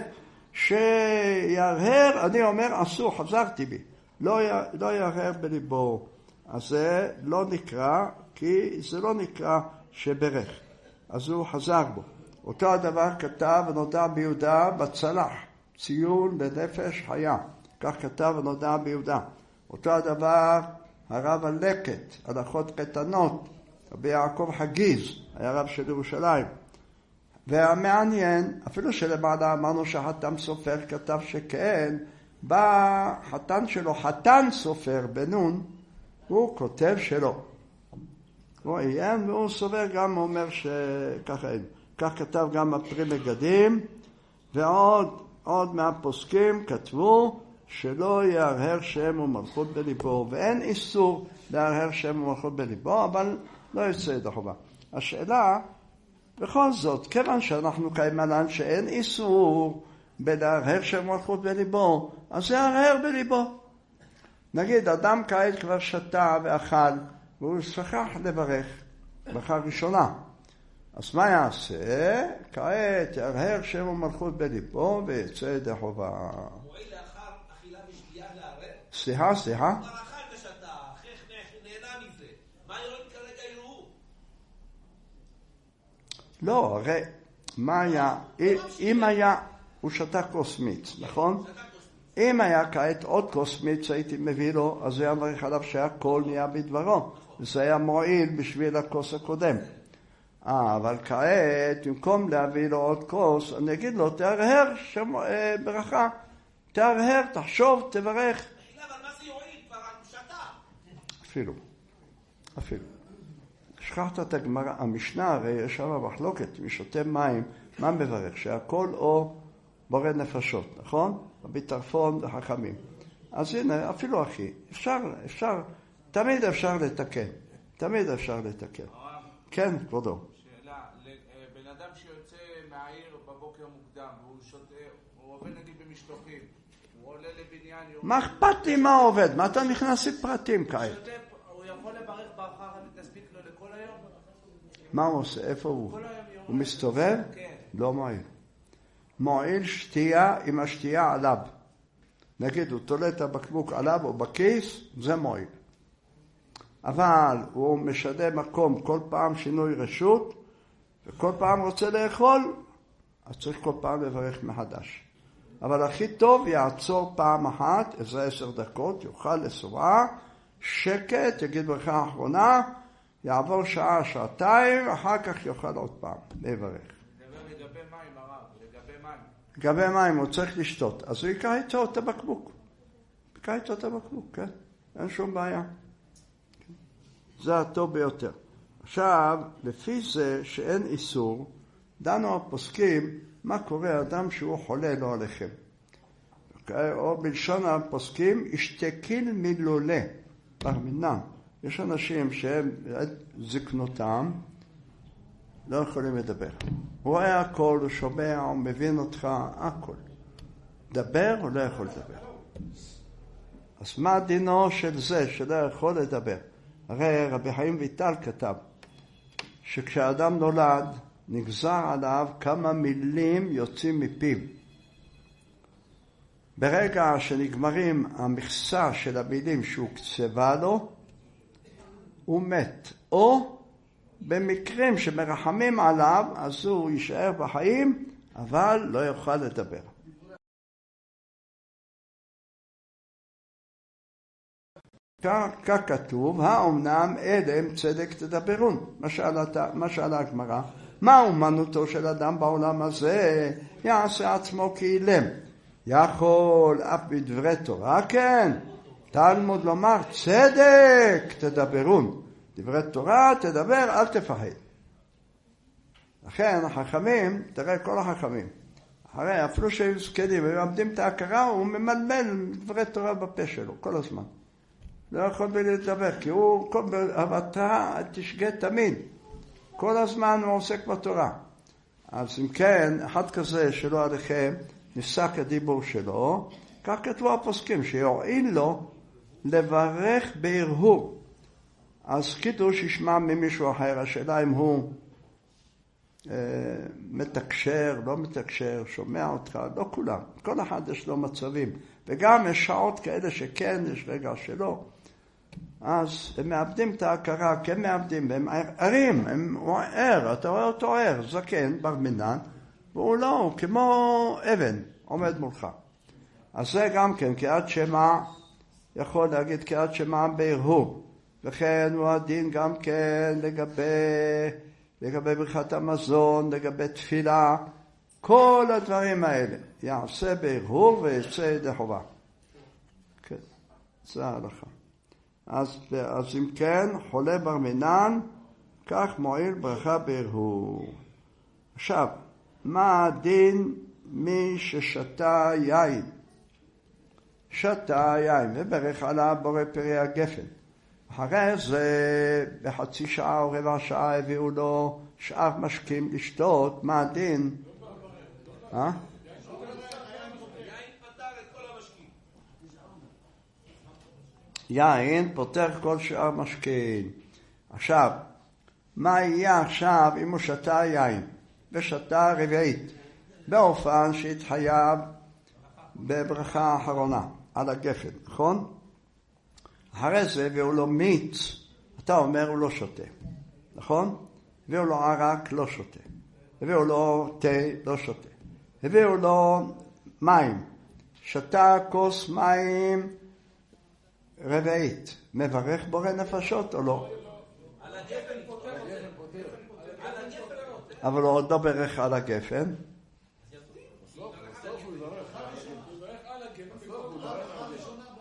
שירהר, אני אומר אסור, חזרתי בי, לא, לא ירהר בליבו. אז זה לא נקרא, כי זה לא נקרא שברך. אז הוא חזר בו. אותו הדבר כתב ונודע ביהודה בצלח, ציון לנפש חיה. כך כתב ונודע ביהודה. אותו הדבר הרב הלקט, הלכות קטנות, רבי יעקב חגיז, היה רב של ירושלים. והמעניין, אפילו שלמעלה אמרנו שהחתם סופר כתב שכן, בא חתן שלו, חתן סופר בנון, הוא כותב שלא. הוא עיין והוא סובר גם, אומר שככה אין. כך כתב גם הפרי מגדים, ועוד עוד מהפוסקים כתבו שלא יהרהר שם ומלכות בליבו, ואין איסור להרהר שם ומלכות בליבו, אבל לא יוצא ידי חובה. השאלה, בכל זאת, כיוון שאנחנו קיימים עליהם שאין איסור בלהרהר שם ומלכות בליבו, אז זה הרהר בליבו. נגיד, אדם כעת כבר שתה ואכל, והוא שכח לברך, ברכה ראשונה. אז מה יעשה? כעת ירהר שם ומלכות בליבו ויצא ידי חובה. מועיל לאחר אכילה ושתייה להרהר? סליחה, סליחה. כבר אכל ושתה, אחרי נהנה מזה. מה יראה כרגע יראו? לא, הרי מה היה? אם היה, הוא שתה כוס מיץ, נכון? אם היה כעת עוד כוס מיץ הייתי מביא לו, אז היה מברך עליו שהכל נהיה בדברו. וזה היה מועיל בשביל הכוס הקודם. אה, אבל כעת, במקום להביא לו עוד כוס, אני אגיד לו, תהרהר שם, אה, ברכה, תהרהר, תחשוב, תברך. אבל מה זה יועיל? כבר שתה. אפילו, אפילו. שכחת את הגמרא, המשנה הרי יש שם מחלוקת, מי שותה מים, מה מברך? שהכל או בורא נפשות, נכון? רבי טרפון וחכמים. אז הנה, אפילו אחי, אפשר, אפשר, תמיד אפשר לתקן, תמיד אפשר לתקן. כן, כבודו. שאלה, בן אדם שיוצא מהעיר בבוקר מוקדם, והוא שותה, הוא עובד נגיד במשלוחים, הוא עולה לבניין... מה אכפת לי מה עובד? מה אתה נכנס לפרטים כעת? הוא יכול לברך ברכה ותספיק לו לכל היום? מה הוא עושה? איפה הוא? הוא מסתובב? כן. לא מועיל. מועיל שתייה עם השתייה עליו. נגיד, הוא תולה את הבקבוק עליו או בכיס, זה מועיל. אבל הוא משנה מקום כל פעם שינוי רשות, וכל פעם רוצה לאכול, אז צריך כל פעם לברך מחדש. אבל הכי טוב יעצור פעם אחת, איזה עשר דקות, יוכל לסועה, שקט, יגיד ברכה האחרונה, יעבור שעה, שעתיים, אחר כך יוכל עוד פעם לברך. לגבי מים, הרב, לגבי מים. לגבי מים, הוא צריך לשתות. אז הוא יקרא איתו את הבקבוק. יקרא איתו את הבקבוק, כן? אין שום בעיה. זה הטוב ביותר. עכשיו, לפי זה שאין איסור, דנו הפוסקים, מה קורה אדם שהוא חולה לא עליכם. או בלשון הפוסקים, השתקיל מלולה, ברמינם. יש אנשים שהם זקנותם, לא יכולים לדבר. הוא רואה הכל, הוא שומע, הוא מבין אותך, הכל. דבר, הוא לא יכול לדבר. אז מה דינו של זה שלא יכול לדבר? הרי רבי חיים ויטל כתב, שכשאדם נולד, נגזר עליו כמה מילים יוצאים מפיו. ברגע שנגמרים המכסה של המילים שהוקצבה לו, הוא מת. או במקרים שמרחמים עליו, אז הוא יישאר בחיים, אבל לא יוכל לדבר. כך כתוב, האומנם אלה צדק תדברון. מה שאלה הגמרא? מה אומנותו של אדם בעולם הזה? יעשה עצמו כאילם. יכול אף בדברי תורה, כן. תלמוד לומר צדק תדברון. דברי תורה תדבר, אל תפחד. לכן החכמים, תראה כל החכמים, אחרי אפילו שהיו זקנים ומאבדים את ההכרה, הוא ממלמל דברי תורה בפה שלו כל הזמן. לא יכול לדבר, כי הוא, אתה תשגה תמיד. כל הזמן הוא עוסק בתורה. אז אם כן, אחד כזה שלא עליכם, נפסק הדיבור שלו, כך כתבו הפוסקים, שיועיל לו לברך בהרהור. אז קידוש ישמע ממישהו אחר, השאלה אם הוא אה, מתקשר, לא מתקשר, שומע אותך, לא כולם. כל אחד יש לו מצבים. וגם יש שעות כאלה שכן, יש רגע שלא. אז הם מאבדים את ההכרה, כן מאבדים, והם ערים, הם ער, אתה רואה אותו ער, זקן, בר מינן, והוא לא, הוא כמו אבן, עומד מולך. אז זה גם כן, קריאת שמע, יכול להגיד קריאת שמע בהרהור, וכן הוא הדין גם כן לגבי, לגבי ברכת המזון, לגבי תפילה, כל הדברים האלה, יעשה בהרהור ויצא ידי חובה. כן, זה ההלכה. אז, אז אם כן, חולה בר מינן, כך מועיל ברכה בהרהור. עכשיו, מה הדין מי ששתה יין? שתה יין, וברך עליו בורא פרי הגפן. אחרי זה, בחצי שעה או רבע שעה הביאו לו שאר משקים לשתות, מה הדין? אה? יין פותר כל שאר משקים. עכשיו, מה יהיה עכשיו אם הוא שתה יין ושתה רביעית באופן שהתחייב בברכה האחרונה על הגפן, נכון? אחרי זה והוא לא מיץ, אתה אומר הוא לא שותה, נכון? והוא לא ערק, לא שותה. והוא לא תה, לא שותה. והוא לא מים, שתה כוס מים רביעית, מברך בורא נפשות או לא? על הגפן פותר. אבל הוא עוד לא ברך על הגפן.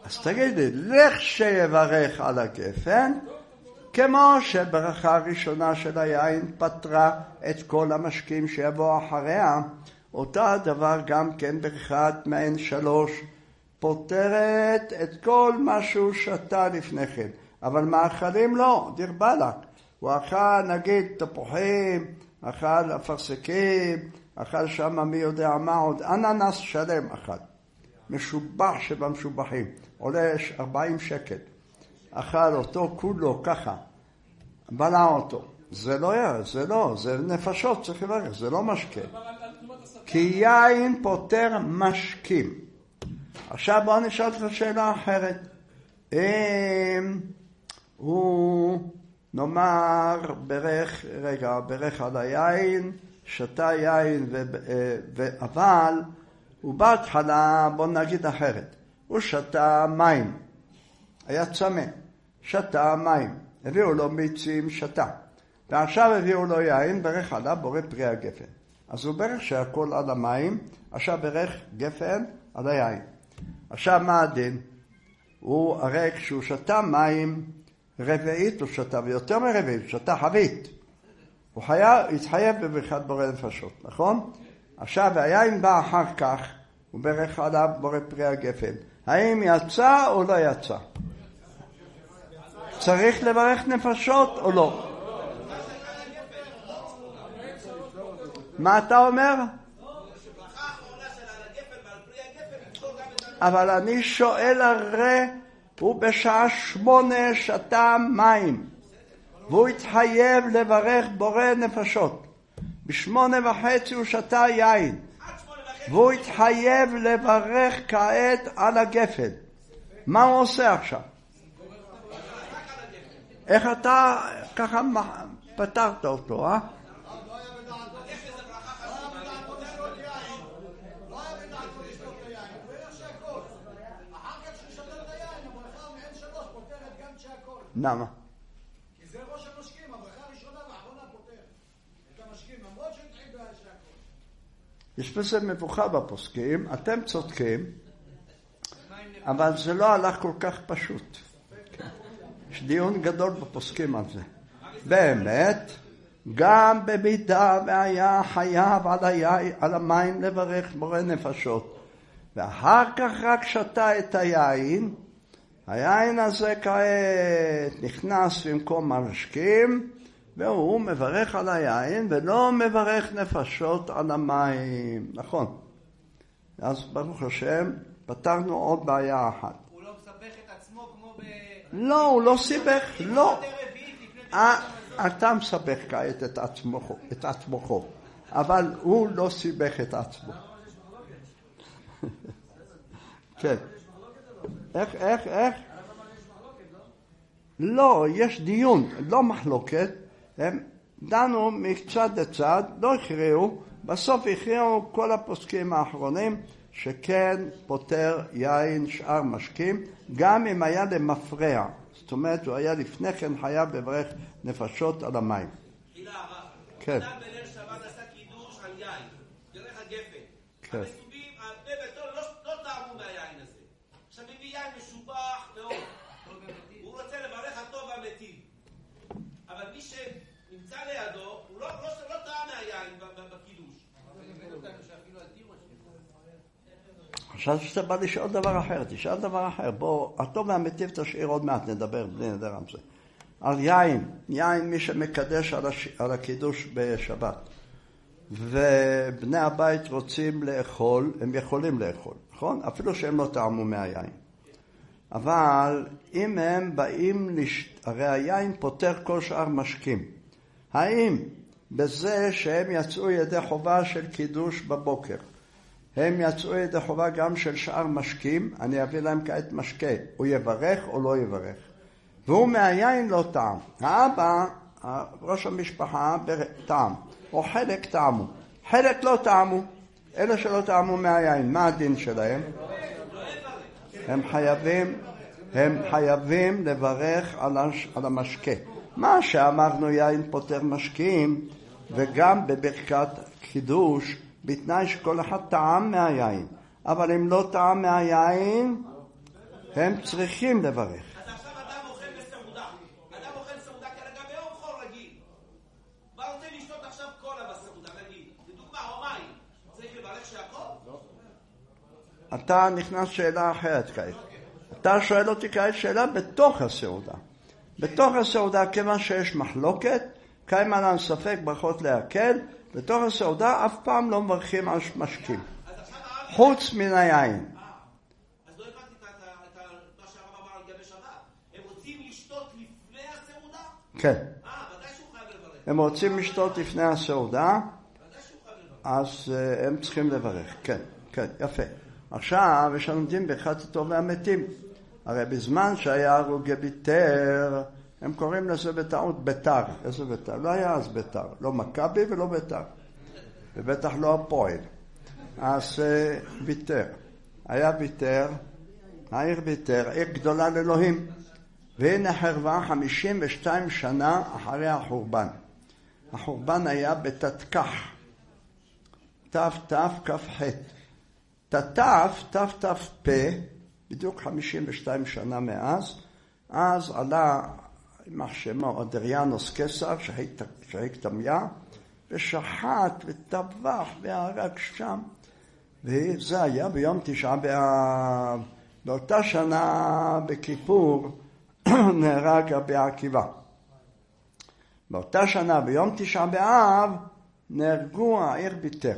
אז תגידי, לך שיברך על הגפן, כמו שברכה הראשונה של היין פתרה את כל המשקים שיבוא אחריה, אותה הדבר גם כן ברכת מעין שלוש, פותרת את כל מה שהוא שתה לפני כן. אבל מאכלים לא, דיר בלק. הוא אכל נגיד תפוחים, אכל אפרסקים, אכל שם מי יודע מה עוד, אננס שלם אכל. משובח שבמשובחים, עולה ארבעים שקל. אכל אותו כולו ככה, בלע אותו. זה לא היה, זה לא, זה נפשות, צריך לברך, זה לא משקה. כי יין פותר משקים. עכשיו בואו נשאל את השאלה האחרת. אם הוא נאמר ברך, רגע, ברך על היין, שתה יין, ו, ו, אבל הוא בהתחלה, בואו נגיד אחרת, הוא שתה מים, היה צמא, שתה מים, הביאו לו מיצים, שתה, ועכשיו הביאו לו יין, ברך עליו בורא פרי הגפן. אז הוא ברך שהכל על המים, עכשיו ברך גפן על היין. עכשיו מה הדין? הוא הרי כשהוא שתה מים רביעית, הוא שתה ויותר מרביעית, הוא שתה חבית. הוא חייב, התחייב בברכת בורא נפשות, נכון? עכשיו היין בא אחר כך, הוא ברך עליו בורא פרי הגפן. האם יצא או לא יצא? צריך לברך נפשות או לא? מה אתה אומר? אבל אני שואל, הרי הוא בשעה שמונה שתה מים והוא התחייב לברך בורא נפשות. בשמונה וחצי הוא שתה יין והוא התחייב לברך כעת על הגפן. מה הוא עושה עכשיו? איך אתה ככה פתרת אותו, אה? למה? כי זה ראש המשקים, הברכה הראשונה והאחרונה פותרת את המשקים, למרות שהתחיל שהכל. יש בזה מבוכה בפוסקים, אתם צודקים, אבל זה לא הלך כל כך פשוט. יש דיון גדול בפוסקים על זה. באמת, גם במידה והיה חייב על, היי, על המים לברך בורא נפשות, ואחר כך רק שתה את היין, היין הזה כעת נכנס במקום המשקים, והוא מברך על היין ולא מברך נפשות על המים. נכון. אז ברוך השם, פתרנו עוד בעיה אחת. הוא לא מסבך את עצמו כמו ב... לא, הוא לא סיבך, לא. אתה מסבך כעת את עצמו, את עצמו, אבל הוא לא סיבך את עצמו. כן. איך, איך, איך? לא, יש דיון, לא מחלוקת. הם דנו מקצת לצד, לא הכריעו, בסוף הכריעו כל הפוסקים האחרונים שכן פותר יין שאר משקים, גם אם היה למפרע. זאת אומרת, הוא היה לפני כן חייב לברך נפשות על המים. חילה הרב. כן. אדם בליל שבת עשה קידוש על יין, דרך הגפן. כן. המסובים, בני ביתו לא, לא טעמו מהיין הזה. עכשיו מביא יין משובח מאוד. הוא רוצה לברך הטוב והמתים. אבל מי שנמצא לידו, הוא לא, לא, לא טעם מהיין בקידוש. עכשיו שאתה בא לשאול דבר אחר, תשאל דבר אחר. בוא, הטוב והמטיב תשאיר עוד מעט, נדבר בלי נדר על זה. על יין, יין מי שמקדש על, הש... על הקידוש בשבת. ובני הבית רוצים לאכול, הם יכולים לאכול, נכון? אפילו שהם לא טעמו מהיין. אבל אם הם באים, לש... הרי היין פותר כל שאר משקים. האם בזה שהם יצאו ידי חובה של קידוש בבוקר, הם יצאו ידי חובה גם של שאר משקים, אני אביא להם כעת משקה, הוא יברך או לא יברך. והוא מהיין לא טעם. האבא, ראש המשפחה, טעם, או חלק טעמו. חלק לא טעמו, אלה שלא טעמו מהיין, מה הדין שלהם? הם חייבים, הם חייבים לברך על, הש, על המשקה. מה שאמרנו יין פותר משקים, וגם בברכת קידוש, בתנאי שכל אחד טעם מהיין. אבל אם לא טעם מהיין, הם צריכים לברך. אז עכשיו אדם אוכל בסעודה. אדם אוכל סעודה כרגע ביום חול רגיל. מה רוצה לשתות עכשיו קולה בסעודה רגיל? לדוגמה, או מים. צריך לברך שהכל? לא. אתה נכנס שאלה אחרת כעת. אתה שואל אותי כעת שאלה בתוך הסעודה. בתוך הסעודה, כיוון שיש מחלוקת, קיים עלינו ספק ברכות להקל, בתוך הסעודה אף פעם לא מברכים על משקים. חוץ מן היין. אז לא הבנתי את מה שהרב אמר על גבי שבת. הם רוצים לשתות לפני הסעודה? כן. אה, ודאי שהוא חייב לברך. הם רוצים לשתות לפני הסעודה, ודאי שהוא חייב לברך. אז uh, הם צריכים לברך. כן, כן, יפה. עכשיו יש לנו דין ברכת הטוב והמתים. הרי בזמן שהיה הרוגי ביתר, הם קוראים לזה בטעות ביתר. איזה ביתר? לא היה אז ביתר. לא מכבי ולא ביתר. ובטח לא הפועל. אז ביתר. היה ביתר, העיר ביתר, עיר גדולה לאלוהים. והנה חרבה חמישים ושתיים שנה אחרי החורבן. החורבן היה בתתקח. תף תף כף חט. תתף תף תף פה, בדיוק חמישים ושתיים שנה מאז. אז עלה יימח שמו אדריאנוס קיסר, שהיק תמיה, ושחט וטבח והרג שם. וזה היה ביום תשעה באב. באותה שנה בכיפור נהרג רבי עקיבא. באותה שנה ביום תשעה באב נהרגו העיר ביתר.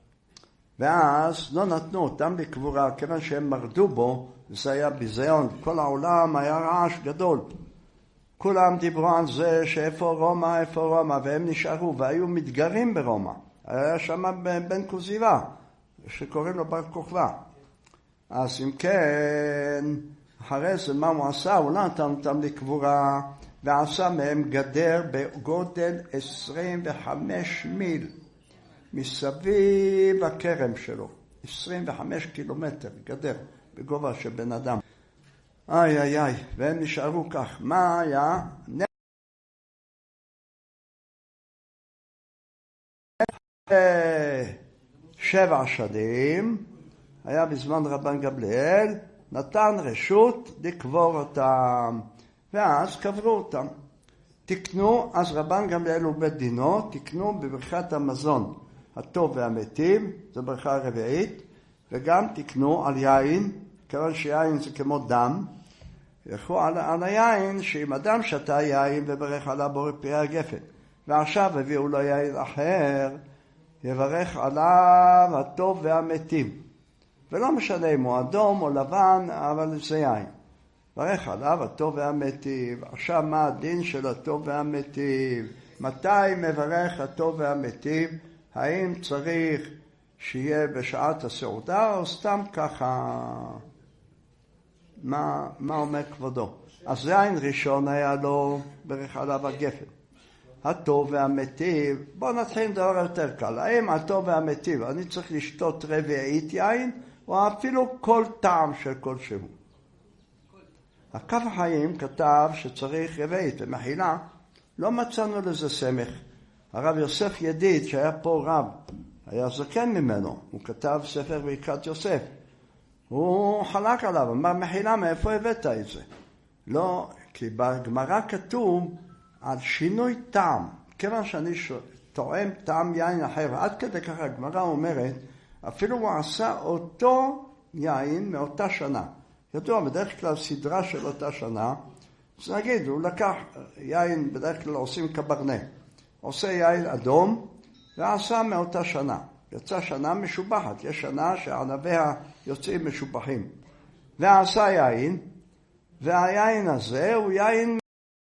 ואז לא נתנו אותם לקבורה, כיוון שהם מרדו בו, זה היה ביזיון. כל העולם היה רעש גדול. כולם דיברו על זה שאיפה רומא, איפה רומא, והם נשארו והיו מתגרים ברומא. היה שם בן כוזיבה, שקוראים לו בר כוכבא. אז אם כן, אחרי זה מה הוא עשה? הוא לא נתן אותם לקבורה, ועשה מהם גדר בגודל עשרים וחמש מיל, מסביב הכרם שלו. עשרים וחמש קילומטר גדר, בגובה של בן אדם. איי איי איי, והם נשארו כך. מה היה? שבע שנים, היה בזמן רבן גמליאל, נתן רשות לקבור אותם, ואז קברו אותם. תקנו, אז רבן גמליאל ובית דינו, תקנו בברכת המזון הטוב והמתים, זו ברכה הרביעית, וגם תקנו על יין, כיוון שיין זה כמו דם, ילכו על, על היין, שאם אדם שתה יין וברך עליו בורא פרי הגפן, ועכשיו הביאו לו יין אחר, יברך עליו הטוב והמתים. ולא משנה אם הוא אדום או לבן, אבל זה יין. ברך עליו הטוב והמתים. עכשיו מה הדין של הטוב והמתים? מתי מברך הטוב והמתים? האם צריך שיהיה בשעת הסעודה או סתם ככה? מה, מה אומר כבודו? אז יין ראשון היה לו ברך עליו הגפן. הטוב והמתים, בואו נתחיל דבר יותר קל. האם הטוב והמתים, אני צריך לשתות רביעית יין, או אפילו כל טעם של כל שהוא? הכף החיים כתב שצריך רביעית ומחילה, לא מצאנו לזה סמך. הרב יוסף ידיד, שהיה פה רב, היה זקן ממנו, הוא כתב ספר ברכת יוסף. הוא חלק עליו, אמר מחילה, מאיפה הבאת את זה? לא, כי בגמרא כתוב על שינוי טעם. כיוון שאני טועם טעם יין אחר, עד כדי ככה הגמרא אומרת, אפילו הוא עשה אותו יין מאותה שנה. ידוע, בדרך כלל סדרה של אותה שנה, אז נגיד, הוא לקח יין, בדרך כלל עושים קברנה, עושה יין אדום, ועשה מאותה שנה. יצא שנה משובחת, יש שנה שענביה יוצאים משובחים. ועשה יין, והיין הזה הוא יין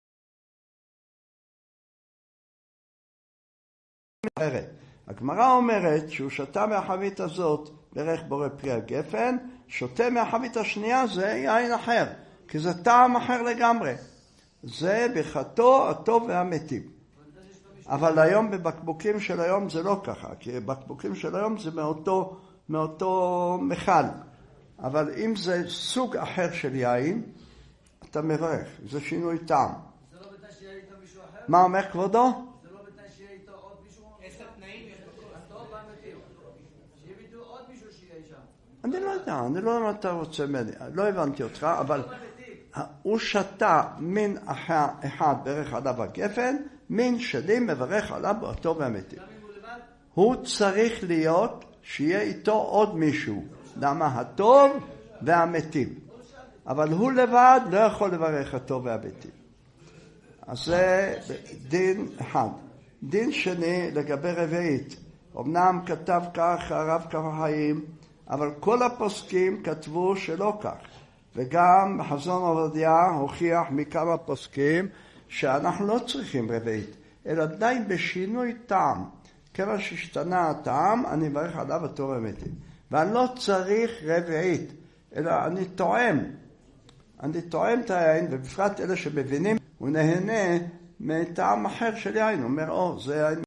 אחרת. הגמרא אומרת שהוא שתה מהחבית הזאת ברך בורא פרי הגפן, שותה מהחבית השנייה זה יין אחר, כי זה טעם אחר לגמרי. זה ברכתו הטוב והמתים. אבל היום בבקבוקים של היום זה לא ככה, כי בבקבוקים של היום זה מאותו, מאותו מחל. אבל אם זה סוג אחר של יין, אתה מברך, זה שינוי טעם. זה לא בתנאי שיהיה איתו מישהו אחר? מה אומר כבודו? זה לא בתנאי שיהיה איתו עוד מישהו? עשר תנאים יש בכל. הטוב והמתים. שיהיה איתו עוד מישהו שיהיה שם. אני לא יודע, אני לא יודע מה אתה רוצה ממני, לא הבנתי אותך, אבל הוא שתה מין אחד ברך עליו הגפן, מין שני מברך עליו הטוב והמתים. הוא צריך להיות שיהיה איתו עוד מישהו, למה הטוב והמתים. אבל הוא לבד לא יכול לברך הטוב והמתים. אז זה דין אחד. דין שני לגבי רביעית. אמנם כתב כך הרב כף החיים, אבל כל הפוסקים כתבו שלא כך. וגם חזון עובדיה הוכיח מכמה פוסקים שאנחנו לא צריכים רביעית, אלא די בשינוי טעם. כיוון שהשתנה הטעם, אני מברך עליו הטוב והמתים. ואני לא צריך רביעית, אלא אני טועם. אני טועם את היין, ובפרט אלה שמבינים, הוא נהנה מטעם אחר של יין. הוא אומר, או, זה יין.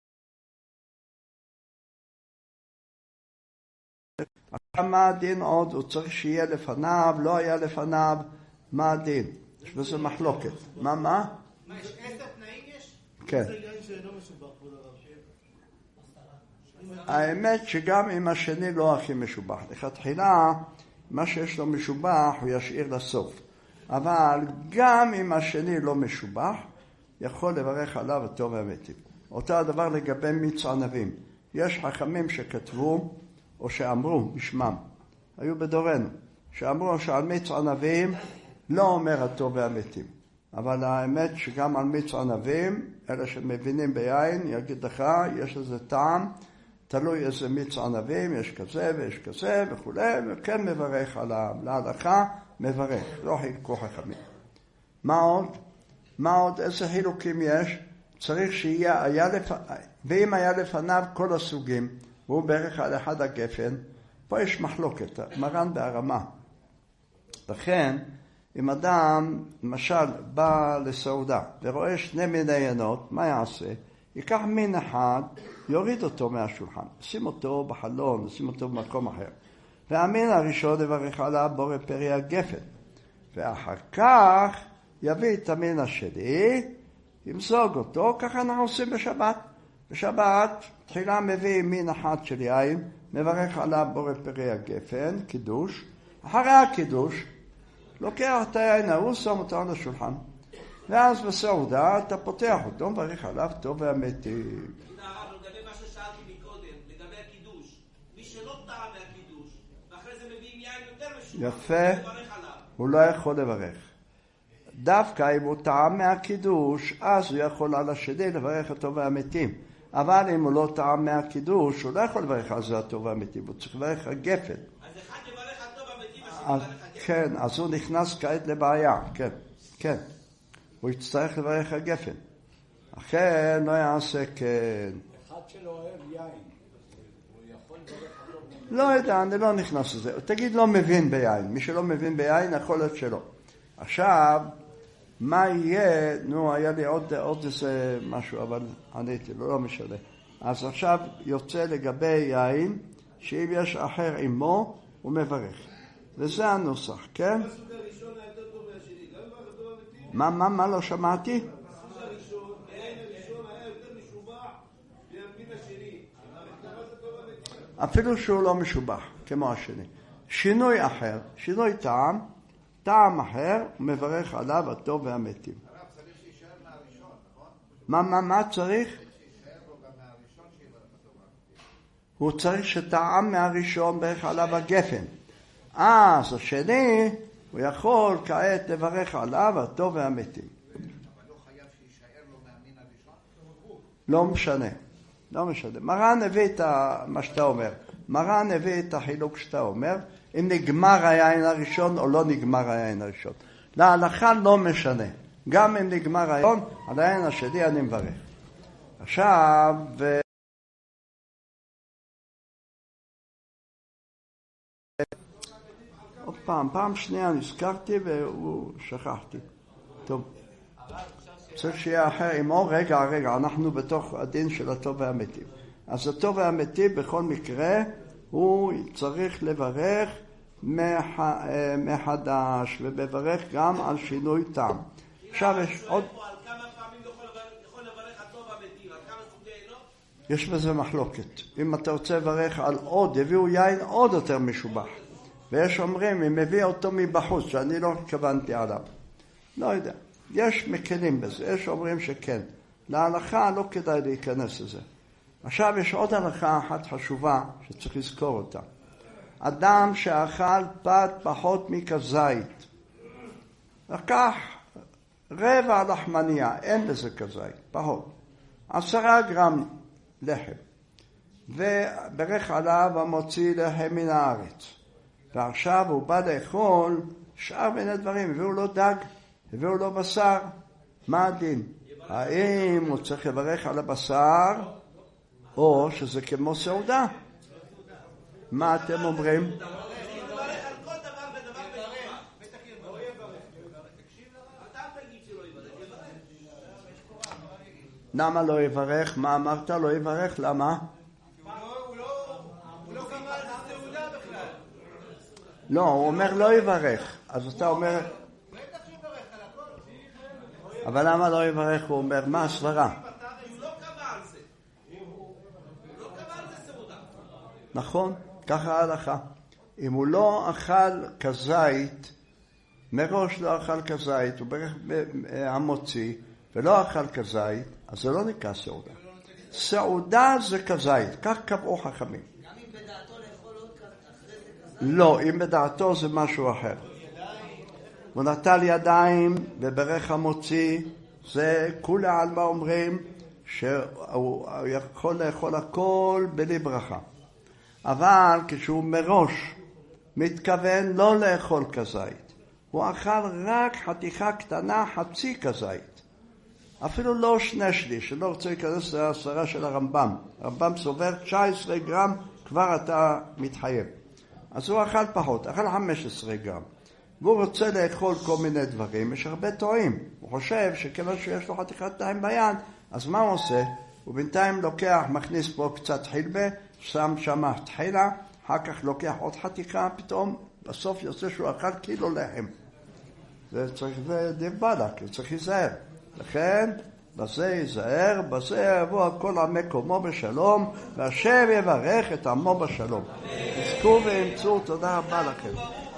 עכשיו מה הדין עוד? הוא צריך שיהיה לפניו, לא היה לפניו, מה הדין? יש בזה מחלוקת. מה, מה? מה, יש עשר תנאים יש? כן. זה יין שאינו משובח, כבוד הרב. האמת שגם אם השני לא הכי משובח. לכתחילה, מה שיש לו משובח הוא ישאיר לסוף. אבל גם אם השני לא משובח, יכול לברך עליו הטוב והמתים. אותו הדבר לגבי מיץ ענבים. יש חכמים שכתבו או שאמרו בשמם, היו בדורנו, שאמרו שעל מיץ ענבים לא אומר הטוב והמתים. אבל האמת שגם על מיץ ענבים, אלה שמבינים ביין, יגיד לך, יש איזה טעם, תלוי איזה מיץ ענבים, יש כזה ויש כזה וכו', וכן מברך עליו, להלכה מברך, לא חילקו חכמים. מה עוד? מה עוד? איזה חילוקים יש? צריך שיהיה, היה לפ... ואם היה לפניו כל הסוגים, והוא בערך על אחד הגפן, פה יש מחלוקת, מרן בהרמה. לכן, אם אדם, למשל, בא לסעודה ורואה שני מיני ינות, מה יעשה? ייקח מין אחד, יוריד אותו מהשולחן, שים אותו בחלון, שים אותו במקום אחר. והמין הראשון יברך עליו בורא פרי הגפן. ואחר כך יביא את המין השני, ימזוג אותו, ככה אנחנו עושים בשבת. בשבת תחילה מביא מין אחד של יין, מברך עליו בורא פרי הגפן, קידוש. אחרי הקידוש, לוקח את היין ההוא, שם אותו על השולחן. ואז בסעודה אתה פותח אותו, מברך עליו טוב והמתים. הרב, לגבי מה ששאלתי מקודם, לגבי הקידוש, מי שלא טעם מהקידוש, ואחרי זה מביאים יין יותר משובח, יפה, הוא לא יכול לברך. דווקא אם הוא טעם מהקידוש, אז הוא יכול על השני לברך הטוב והמתים. אבל אם הוא לא טעם מהקידוש, הוא לא יכול לברך על זה הטוב והמתים, הוא צריך לברך הגפן. אז אחד יברך הטוב והמתים, השני יברך הגפן. כן, אז הוא נכנס כעת לבעיה, כן, כן. הוא יצטרך לברך הגפן. אכן לא יעשה כן. אחד שלא אוהב יין, הוא יכול לברך הטוב והמתים? לא יודע, אני לא נכנס לזה. תגיד לא מבין ביין. מי שלא מבין ביין, יכול להיות שלא. עכשיו, מה יהיה? נו, היה לי עוד, עוד איזה משהו, אבל עניתי לו, לא משנה. אז עכשיו יוצא לגבי יין, שאם יש אחר עמו, הוא מברך. וזה הנוסח, כן? הסוג הראשון היה יותר טוב מהשני, גם ברך הטוב והמתים. מה, מה, מה לא שמעתי? הסוג הראשון, היין הראשון היה יותר משובח מהמין השני. ברך הטוב והמתים. אפילו שהוא לא משובח, כמו השני. שינוי אחר, שינוי טעם, טעם אחר, מברך עליו הטוב והמתים. הרב צריך שישאר מהראשון, נכון? מה, מה, מה צריך? שישאר לו גם מהראשון שיברך הטוב והמתים. הוא צריך שטעם מהראשון ברך עליו הגפן. אז השני, הוא יכול כעת לברך עליו הטוב והמתים. אבל לא חייב שישאר לו מהמין הראשון? לא משנה, לא משנה. מרן הביא את מה שאתה אומר. מרן הביא את החילוק שאתה אומר, אם נגמר היין הראשון או לא נגמר היין הראשון. להלכה לא משנה. גם אם נגמר היין, על היין השני אני מברך. עכשיו, ו... עוד פעם, פעם שנייה נזכרתי והוא שכחתי. טוב. צריך שיהיה אחר עמו, רגע, רגע, אנחנו בתוך הדין של הטוב והמתים. אז הטוב והמתים בכל מקרה, הוא צריך לברך מחדש, ובברך גם על שינוי טעם. עכשיו יש עוד... על כמה פעמים יכול לברך הטוב והמתים, על כמה סוגי עינות? יש בזה מחלוקת. אם אתה רוצה לברך על עוד, הביאו יין עוד יותר משובח. ויש אומרים, אם הביא אותו מבחוץ, שאני לא התכוונתי עליו. לא יודע. יש מקלים בזה, יש אומרים שכן. להלכה לא כדאי להיכנס לזה. עכשיו יש עוד הלכה אחת חשובה שצריך לזכור אותה. אדם שאכל פת פחות מכזית, לקח רבע לחמניה, אין בזה כזית, פחות. עשרה גרם לחם, וברך עליו המוציא לחם מן הארץ. ועכשיו הוא בא לאכול שאר בין הדברים, הביאו לו דג, הביאו לו בשר, מה הדין? האם הוא צריך לברך על הבשר, או שזה כמו סעודה? מה אתם אומרים? למה לא יברך? מה אמרת? לא יברך? למה? לא, הוא אומר לא יברך. אז אתה אומר... אבל למה לא יברך? הוא אומר, מה הסברה? הוא לא קבע על זה. הוא לא קבע על זה סעודה. נכון, ככה ההלכה. אם הוא לא אכל כזית, מראש לא אכל כזית, הוא ברך המוציא, ולא אכל כזית, אז זה לא נקרא סעודה. סעודה זה כזית, כך קבעו חכמים. גם אם בדעתו לאכול עוד אחרי זה כזית? לא, אם בדעתו זה משהו אחר. הוא נטל ידיים וברך המוציא, זה כולי על מה אומרים שהוא יכול לאכול הכל בלי ברכה. אבל כשהוא מראש מתכוון לא לאכול כזית, הוא אכל רק חתיכה קטנה, חצי כזית. אפילו לא שני שליש, שלא רוצה להיכנס להסרה של הרמב"ם. הרמב"ם סובר תשע עשרה גרם, כבר אתה מתחייב. אז הוא אכל פחות, אכל חמש עשרה גרם. והוא רוצה לאכול כל מיני דברים, יש הרבה טועים. הוא חושב שכיוון שיש לו חתיכת מים ביד, אז מה הוא עושה? הוא בינתיים לוקח, מכניס פה קצת חילבה, שם שם תחילה, אחר כך לוקח עוד חתיכה, פתאום בסוף יוצא שהוא אכל קילו לחם. זה צריך, זה דבלק, זה צריך להיזהר. לכן, בזה ייזהר, בזה יבוא כל המקומו בשלום, והשם יברך את עמו בשלום. תזכו ואמצו, תודה רבה לכם.